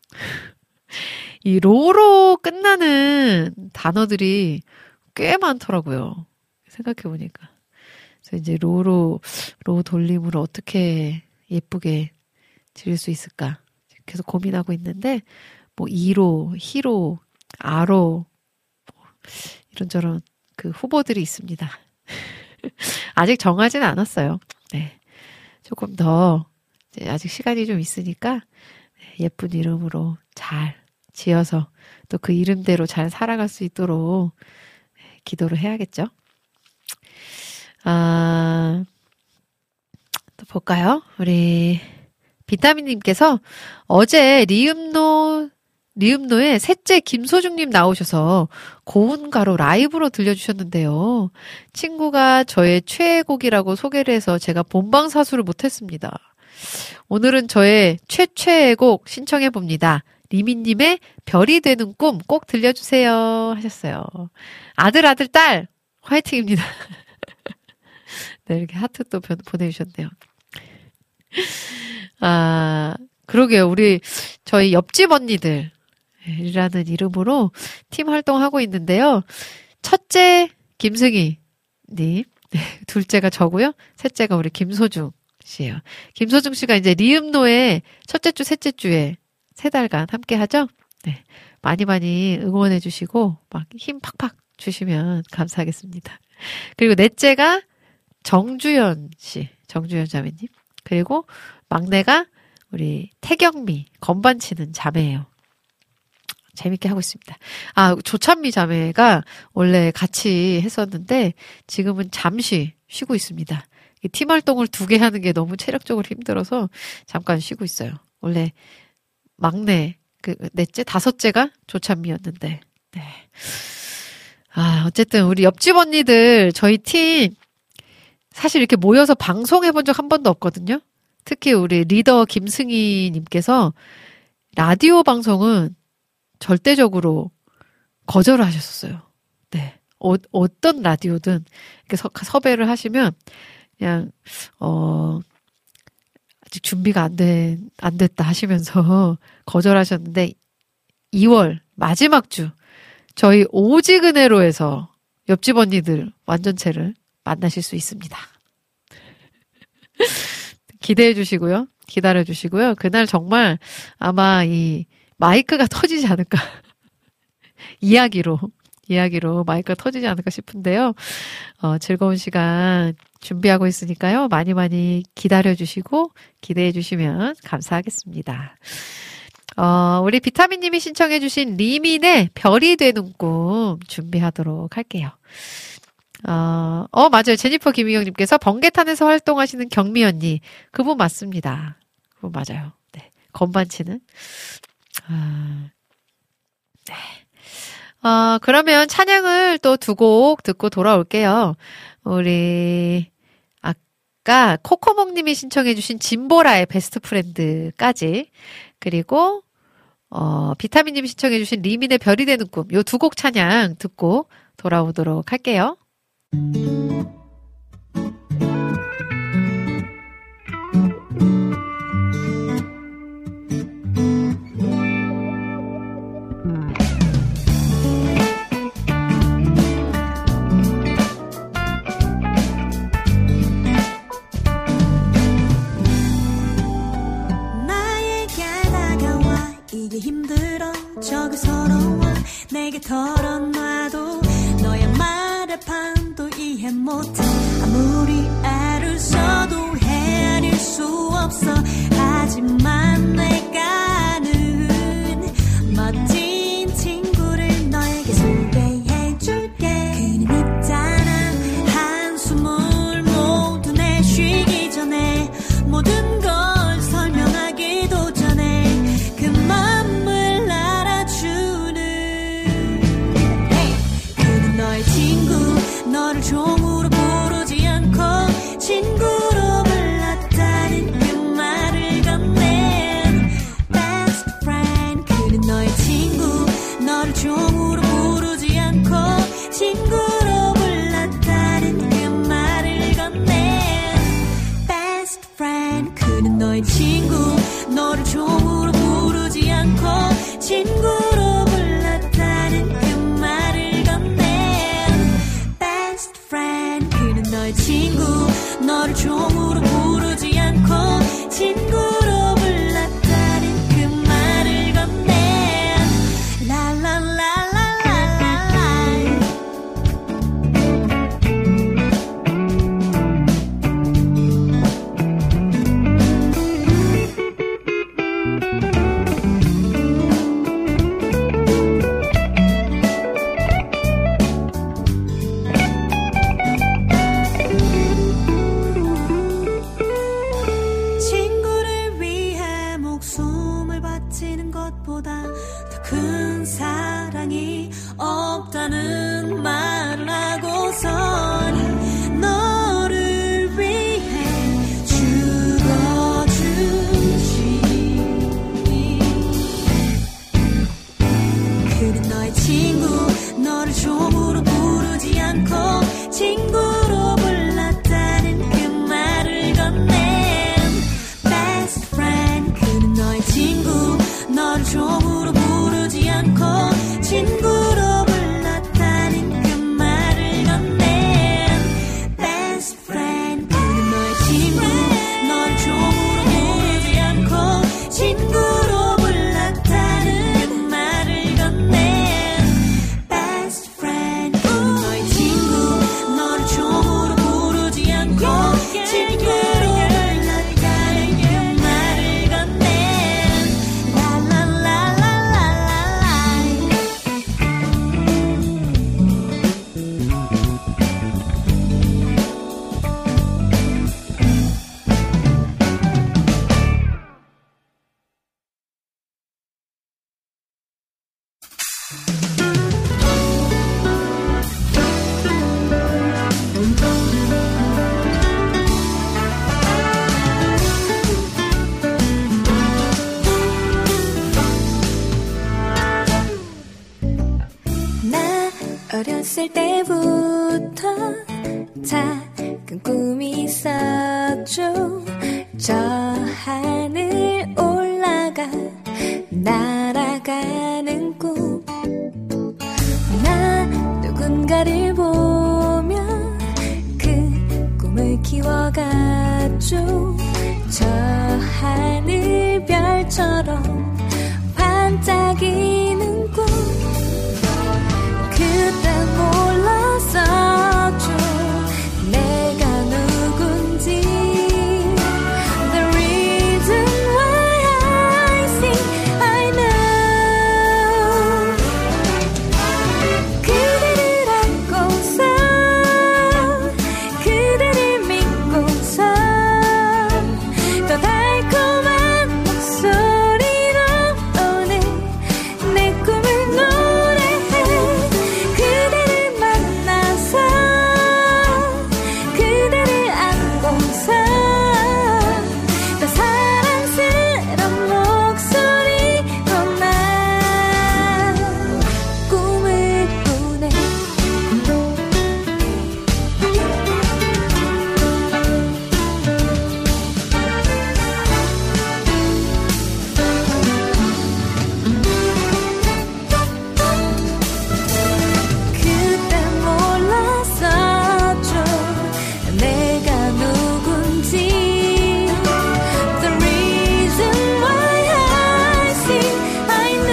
이 로로 끝나는 단어들이 꽤 많더라고요. 생각해보니까. 그래서 이제 로 돌림으로 어떻게 예쁘게 지을 수 있을까? 계속 고민하고 있는데, 뭐, 이로, 히로, 아로, 이런저런 그 후보들이 있습니다. 아직 정하지는 않았어요. 네. 조금 더, 이제 아직 시간이 좀 있으니까, 예쁜 이름으로 잘 지어서 또 그 이름대로 잘 살아갈 수 있도록 기도를 해야겠죠. 또 볼까요? 우리 비타민님께서 어제 리음노의 셋째 김소중님 나오셔서 고운가로 라이브로 들려주셨는데요. 친구가 저의 최애곡이라고 소개를 해서 제가 본방사수를 못했습니다. 오늘은 저의 최애곡 신청해봅니다. 리미님의 별이 되는 꿈 꼭 들려주세요 하셨어요. 아들 딸 화이팅입니다. 네, 이렇게 하트 또 보내주셨네요. 그러게요. 저희 옆집 언니들이라는 이름으로 팀 활동하고 있는데요. 첫째 김승희 님, 네, 둘째가 저고요. 셋째가 우리 김소중 씨예요. 김소중 씨가 이제 리음노의 첫째 주, 셋째 주에 3달간 함께 하죠. 네, 많이 응원해 주시고 막 힘 팍팍 주시면 감사하겠습니다. 그리고 넷째가 정주연 씨, 정주연 자매님. 그리고 막내가 우리 태경미, 건반 치는 자매예요. 재밌게 하고 있습니다. 아, 조찬미 자매가 원래 같이 했었는데 지금은 잠시 쉬고 있습니다. 팀 활동을 2개 하는 게 너무 체력적으로 힘들어서 잠깐 쉬고 있어요. 원래 막내, 넷째, 5째가 조찬미였는데. 네. 아, 어쨌든 우리 옆집 언니들 저희 팀 사실 이렇게 모여서 방송해본 적 한 번도 없거든요. 특히 우리 리더 김승희 님께서 라디오 방송은 절대적으로 거절을 하셨었어요. 네. 어떤 라디오든 이렇게 섭외를 하시면 그냥 아직 준비가 안 됐다 하시면서 거절하셨는데 2월 마지막 주 저희 오지근해로에서 옆집 언니들 완전체를 만나실 수 있습니다. 기대해 주시고요. 기다려 주시고요. 그날 정말 아마 이 마이크가 터지지 않을까. 이야기로 마이크가 터지지 않을까 싶은데요. 즐거운 시간 준비하고 있으니까요. 많이 기다려 주시고 기대해 주시면 감사하겠습니다. 우리 비타민님이 신청해 주신 리민의 별이 되는 꿈 준비하도록 할게요. 맞아요. 제니퍼 김희경님께서 번개탄에서 활동하시는 경미 언니. 그분 맞습니다. 그분 맞아요. 네. 건반 치는. 네. 그러면 찬양을 또 2곡 듣고 돌아올게요. 우리, 아까 코코몽님이 신청해주신 진보라의 베스트 프렌드까지. 그리고, 비타민님이 신청해주신 리민의 별이 되는 꿈. 요 2곡 찬양 듣고 돌아오도록 할게요. 이게 힘들어 저기 서러워 내게 털어놔도 너의 말에 반도 이해 못해 아무리 애를 써도 헤아릴 수 없어 하지만 내가는 멋진 친구를 너에게 소개해줄게 그는 있잖아 한숨을 모두 내쉬기 전에 모든 걸 설명하기도 전에 그 맘을 알아주는 그는 너의 친구 너를 종으로 부르지 않고 친구로 불렀다는 그 말을 건넨 best friend 그는 너의 친구 너를 종으로 부르지 않고 친구로 불렀다는 그 말을 건넨 best friend 그는 너의 친구 너를 종으로 부르지 않고 친구로 불렀다는 그 말을 건넨 best friend 그는 너의 친구 너를 종으로 부르지 않고 친구로 불렀다는 그 말을 건넨 라라라라라라라 친구를 위해 목숨을 바치는 것보다 더 큰 사랑이 없다는 말을 하고선 너를 위해 죽어주시니 그는 너의 친구 너를 종으로 부르지 않고 친구로 불렀다는 그 말을 건넨 best friend 그는 너의 친구 너를 종으로 부르지 않고 친구로 불렀다는 그 살 때부터 작은 꿈이 있었죠. 저 하늘 올라가 날아가는 꿈. 나 누군가를 보며 그 꿈을 키워갔죠. 저 하늘 별처럼 반짝이는 꿈. 그때 몰랐었죠. 내가 누군지. The reason why I sing, I know. 그대를 안고서 그대를 믿고서 더 달콤한 목소리로 오늘 내 꿈을 노래해. 그대를 만나서 그대를 안고서 더 사랑스러운 목소리로 난 꿈을 꾸네. 그때 몰랐었죠. 내가 누군지. The reason why I sing, I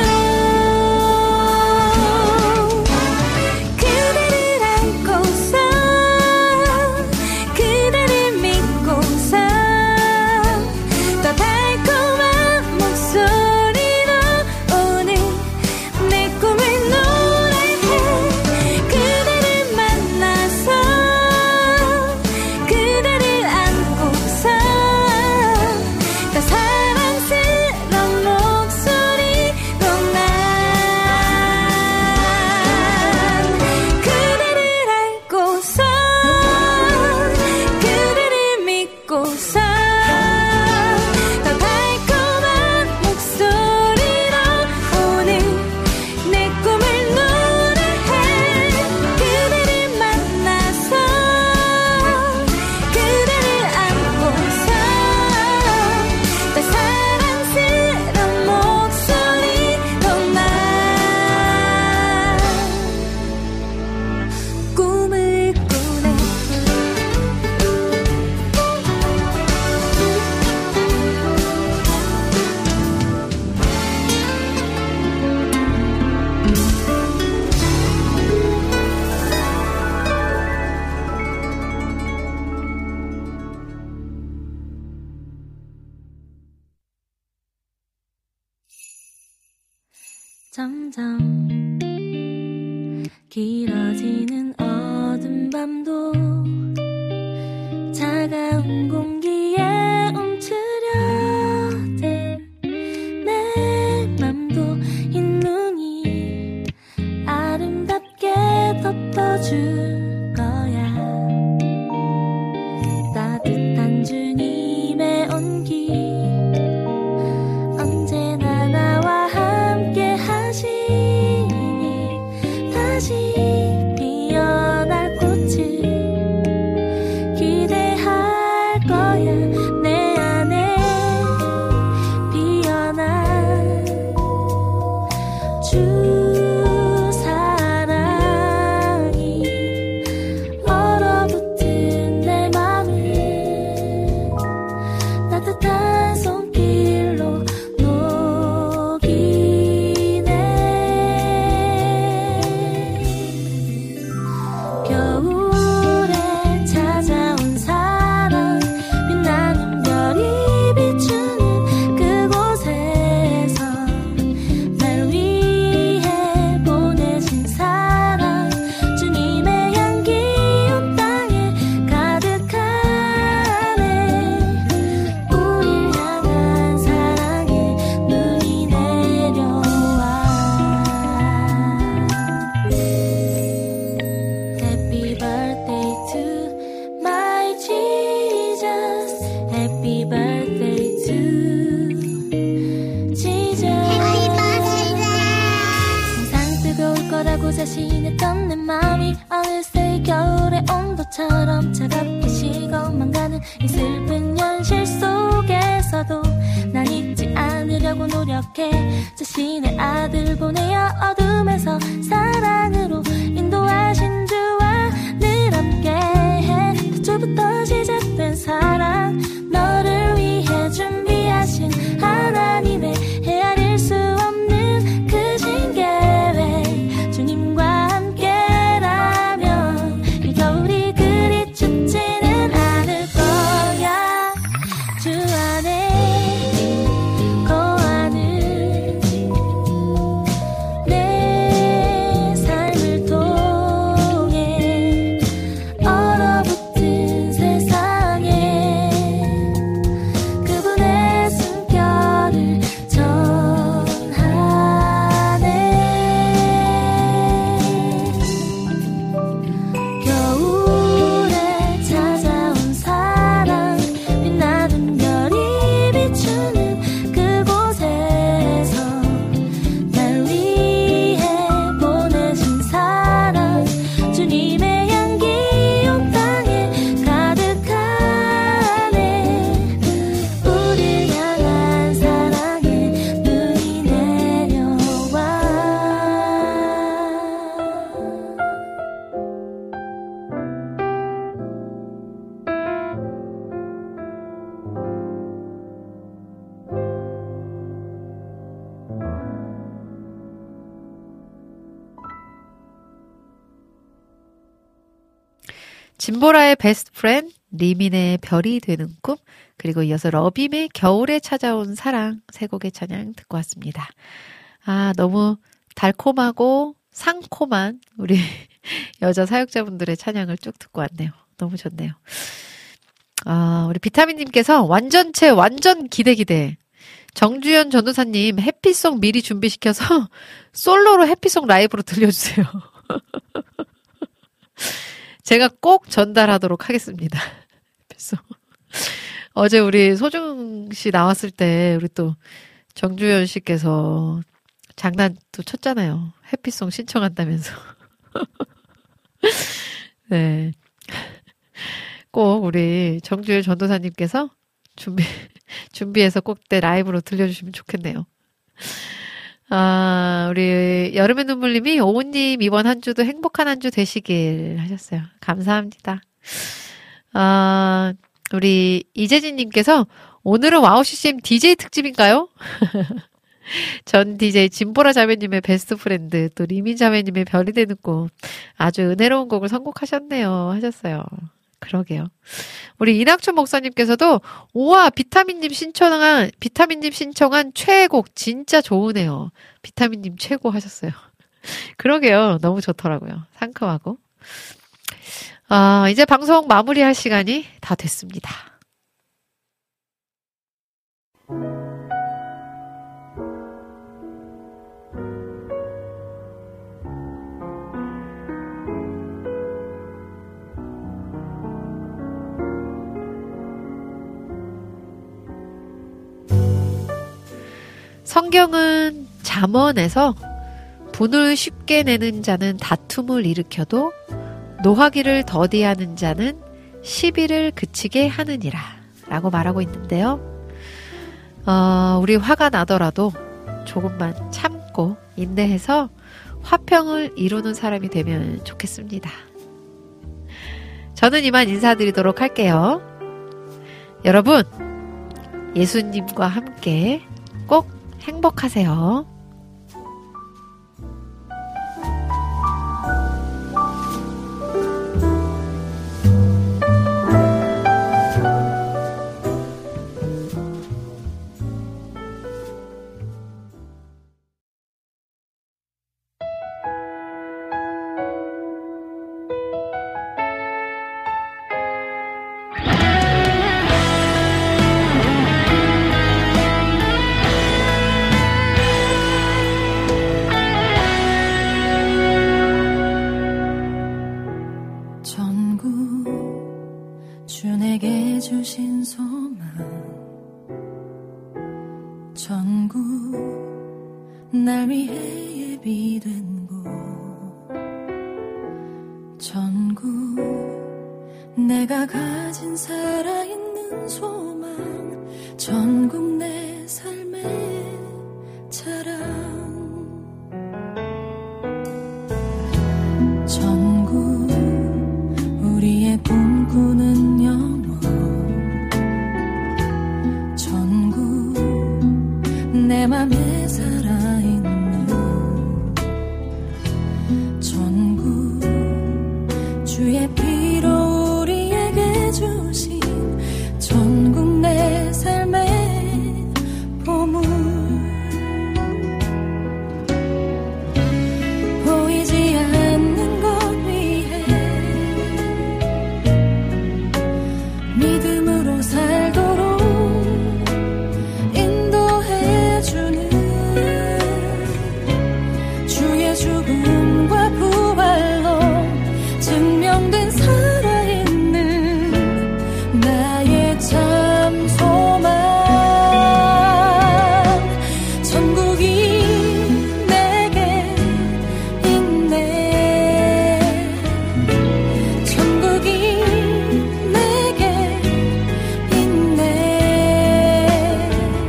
know. 그대를 안고서 그대를 믿고서 더 달콤한 목소리로 오늘 내 꿈을 노래해. 그대를 만나서 그대를 안고서 더 사랑스러운 목소리로 난 그대를 안고서 그대를 믿고서 더 달콤한 목소리로 오늘 내 꿈을 노래해. 그대를 만나서 그대를 안고서 더 사랑스러운 목소리로 난 꿈을 꾸네. 점점 길어지는 어두운 밤도 차가운 공기에 움츠려든 내 맘도 흰 눈이 아름답게 덮어줄 거야. 따뜻한 주님의 온기 언제나 나와 함께 하시니 다시 피어날 꽃을 기대할 거야. 내 안에 피어난 주 사랑이 얼어붙은 내 맘을 따뜻한 손길로 녹이네. 겨울에 찾아온 사랑 빛나는 별이 비추는 그곳에서 날 위해 보내신 사랑 주님의 향기 온 땅에 가득하네. 우릴 노력해 자신의 아들 보내어 어둠에서 사랑으로 인도하신 주와 늘 함께해 태초부터 시작된 사랑 너를 위해 준비하신 하나님의 헤아릴 수 없는 크신 계획 주님과 함께라면 이 겨울이 그리 춥지는 않을 거야 주 안에 거하는 내 삶을 통해 얼어붙은 세상에 그분의 숨결을 전하네 겨울에 찾아온 사랑 빛나는 별이 비추는 그곳에서 날 위해 보내신 사랑 주님의 향기 온 땅에 가득하네 우릴 향한 사랑의 눈이 내려와 진보라의 베스트 프렌드, 리민의 별이 되는 꿈, 그리고 이어서 러빔의 겨울에 찾아온 사랑 세 곡의 찬양 듣고 왔습니다. 아, 너무 달콤하고 상콤한 우리 여자 사역자분들의 찬양을 쭉 듣고 왔네요. 너무 좋네요. 아, 우리 비타민님께서 완전체 완전 기대. 정주현 전도사님 해피송 미리 준비시켜서 솔로로 해피송 라이브로 들려주세요. 제가 꼭 전달하도록 하겠습니다. 그래서 어제 우리 소중 씨 나왔을 때 우리 또 정주현 씨께서 장난 또 쳤잖아요. 해피송 신청한다면서. 네. 꼭 우리 정주현 전도사님께서 준비해서 꼭 때 라이브로 들려주시면 좋겠네요. 아, 우리 여름의 눈물님이 오우님 이번 한 주도 행복한 한 주 되시길 하셨어요. 감사합니다. 아, 우리 이재진님께서 오늘은 와우 CCM DJ 특집인가요? 전 DJ 진보라 자매님의 베스트 프렌드 또 리민 자매님의 별이 되는 꿈 아주 은혜로운 곡을 선곡하셨네요 하셨어요. 그러게요. 우리 이낙춘 목사님께서도 우와 비타민님 신청한 최애곡 진짜 좋으네요. 비타민님 최고 하셨어요. 그러게요. 너무 좋더라고요. 상큼하고. 아, 이제 방송 마무리할 시간이 다 됐습니다. 성경은 잠언에서 분을 쉽게 내는 자는 다툼을 일으켜도 노하기를 더디하는 자는 시비를 그치게 하느니라 라고 말하고 있는데요. 우리 화가 나더라도 조금만 참고 인내해서 화평을 이루는 사람이 되면 좋겠습니다. 저는 이만 인사드리도록 할게요. 여러분, 예수님과 함께 꼭 행복하세요. 주신 소망 전국 날 위해 예비된 곳 전국 내가 가진 살아있는 소망 전국 내 삶의 내 맘에 살아있는 전국 주의 피로 우리에게 주신 전국 내 삶의 보물 보이지 않는 것 위에 믿음으로 살도록 인도해주는 주의 죽음과 부활로 증명된 살아있는 나의 참 소망 천국이 내게 있네 천국이 내게 있네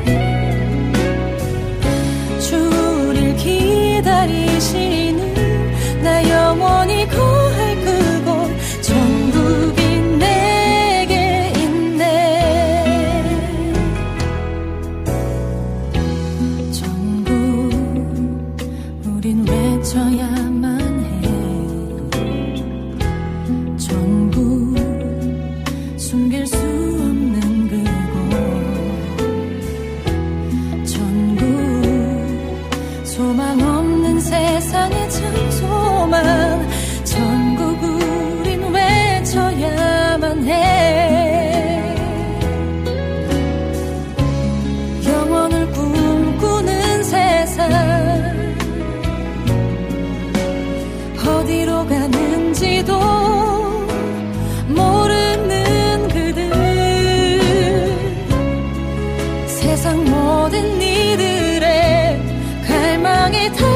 주를 기다리시는 나 영원히 거할 그곳 천국이 내게 있네 천국 우린 외쳐야만 해 천국 숨길 수 없는 그곳 천국 소망 없는 세상의 참 소망 천국 우린 외쳐야만 해 영원을 꿈꾸는 세상 어디로 가는지도 모르는 그들 세상 모든 이들의 갈망이 다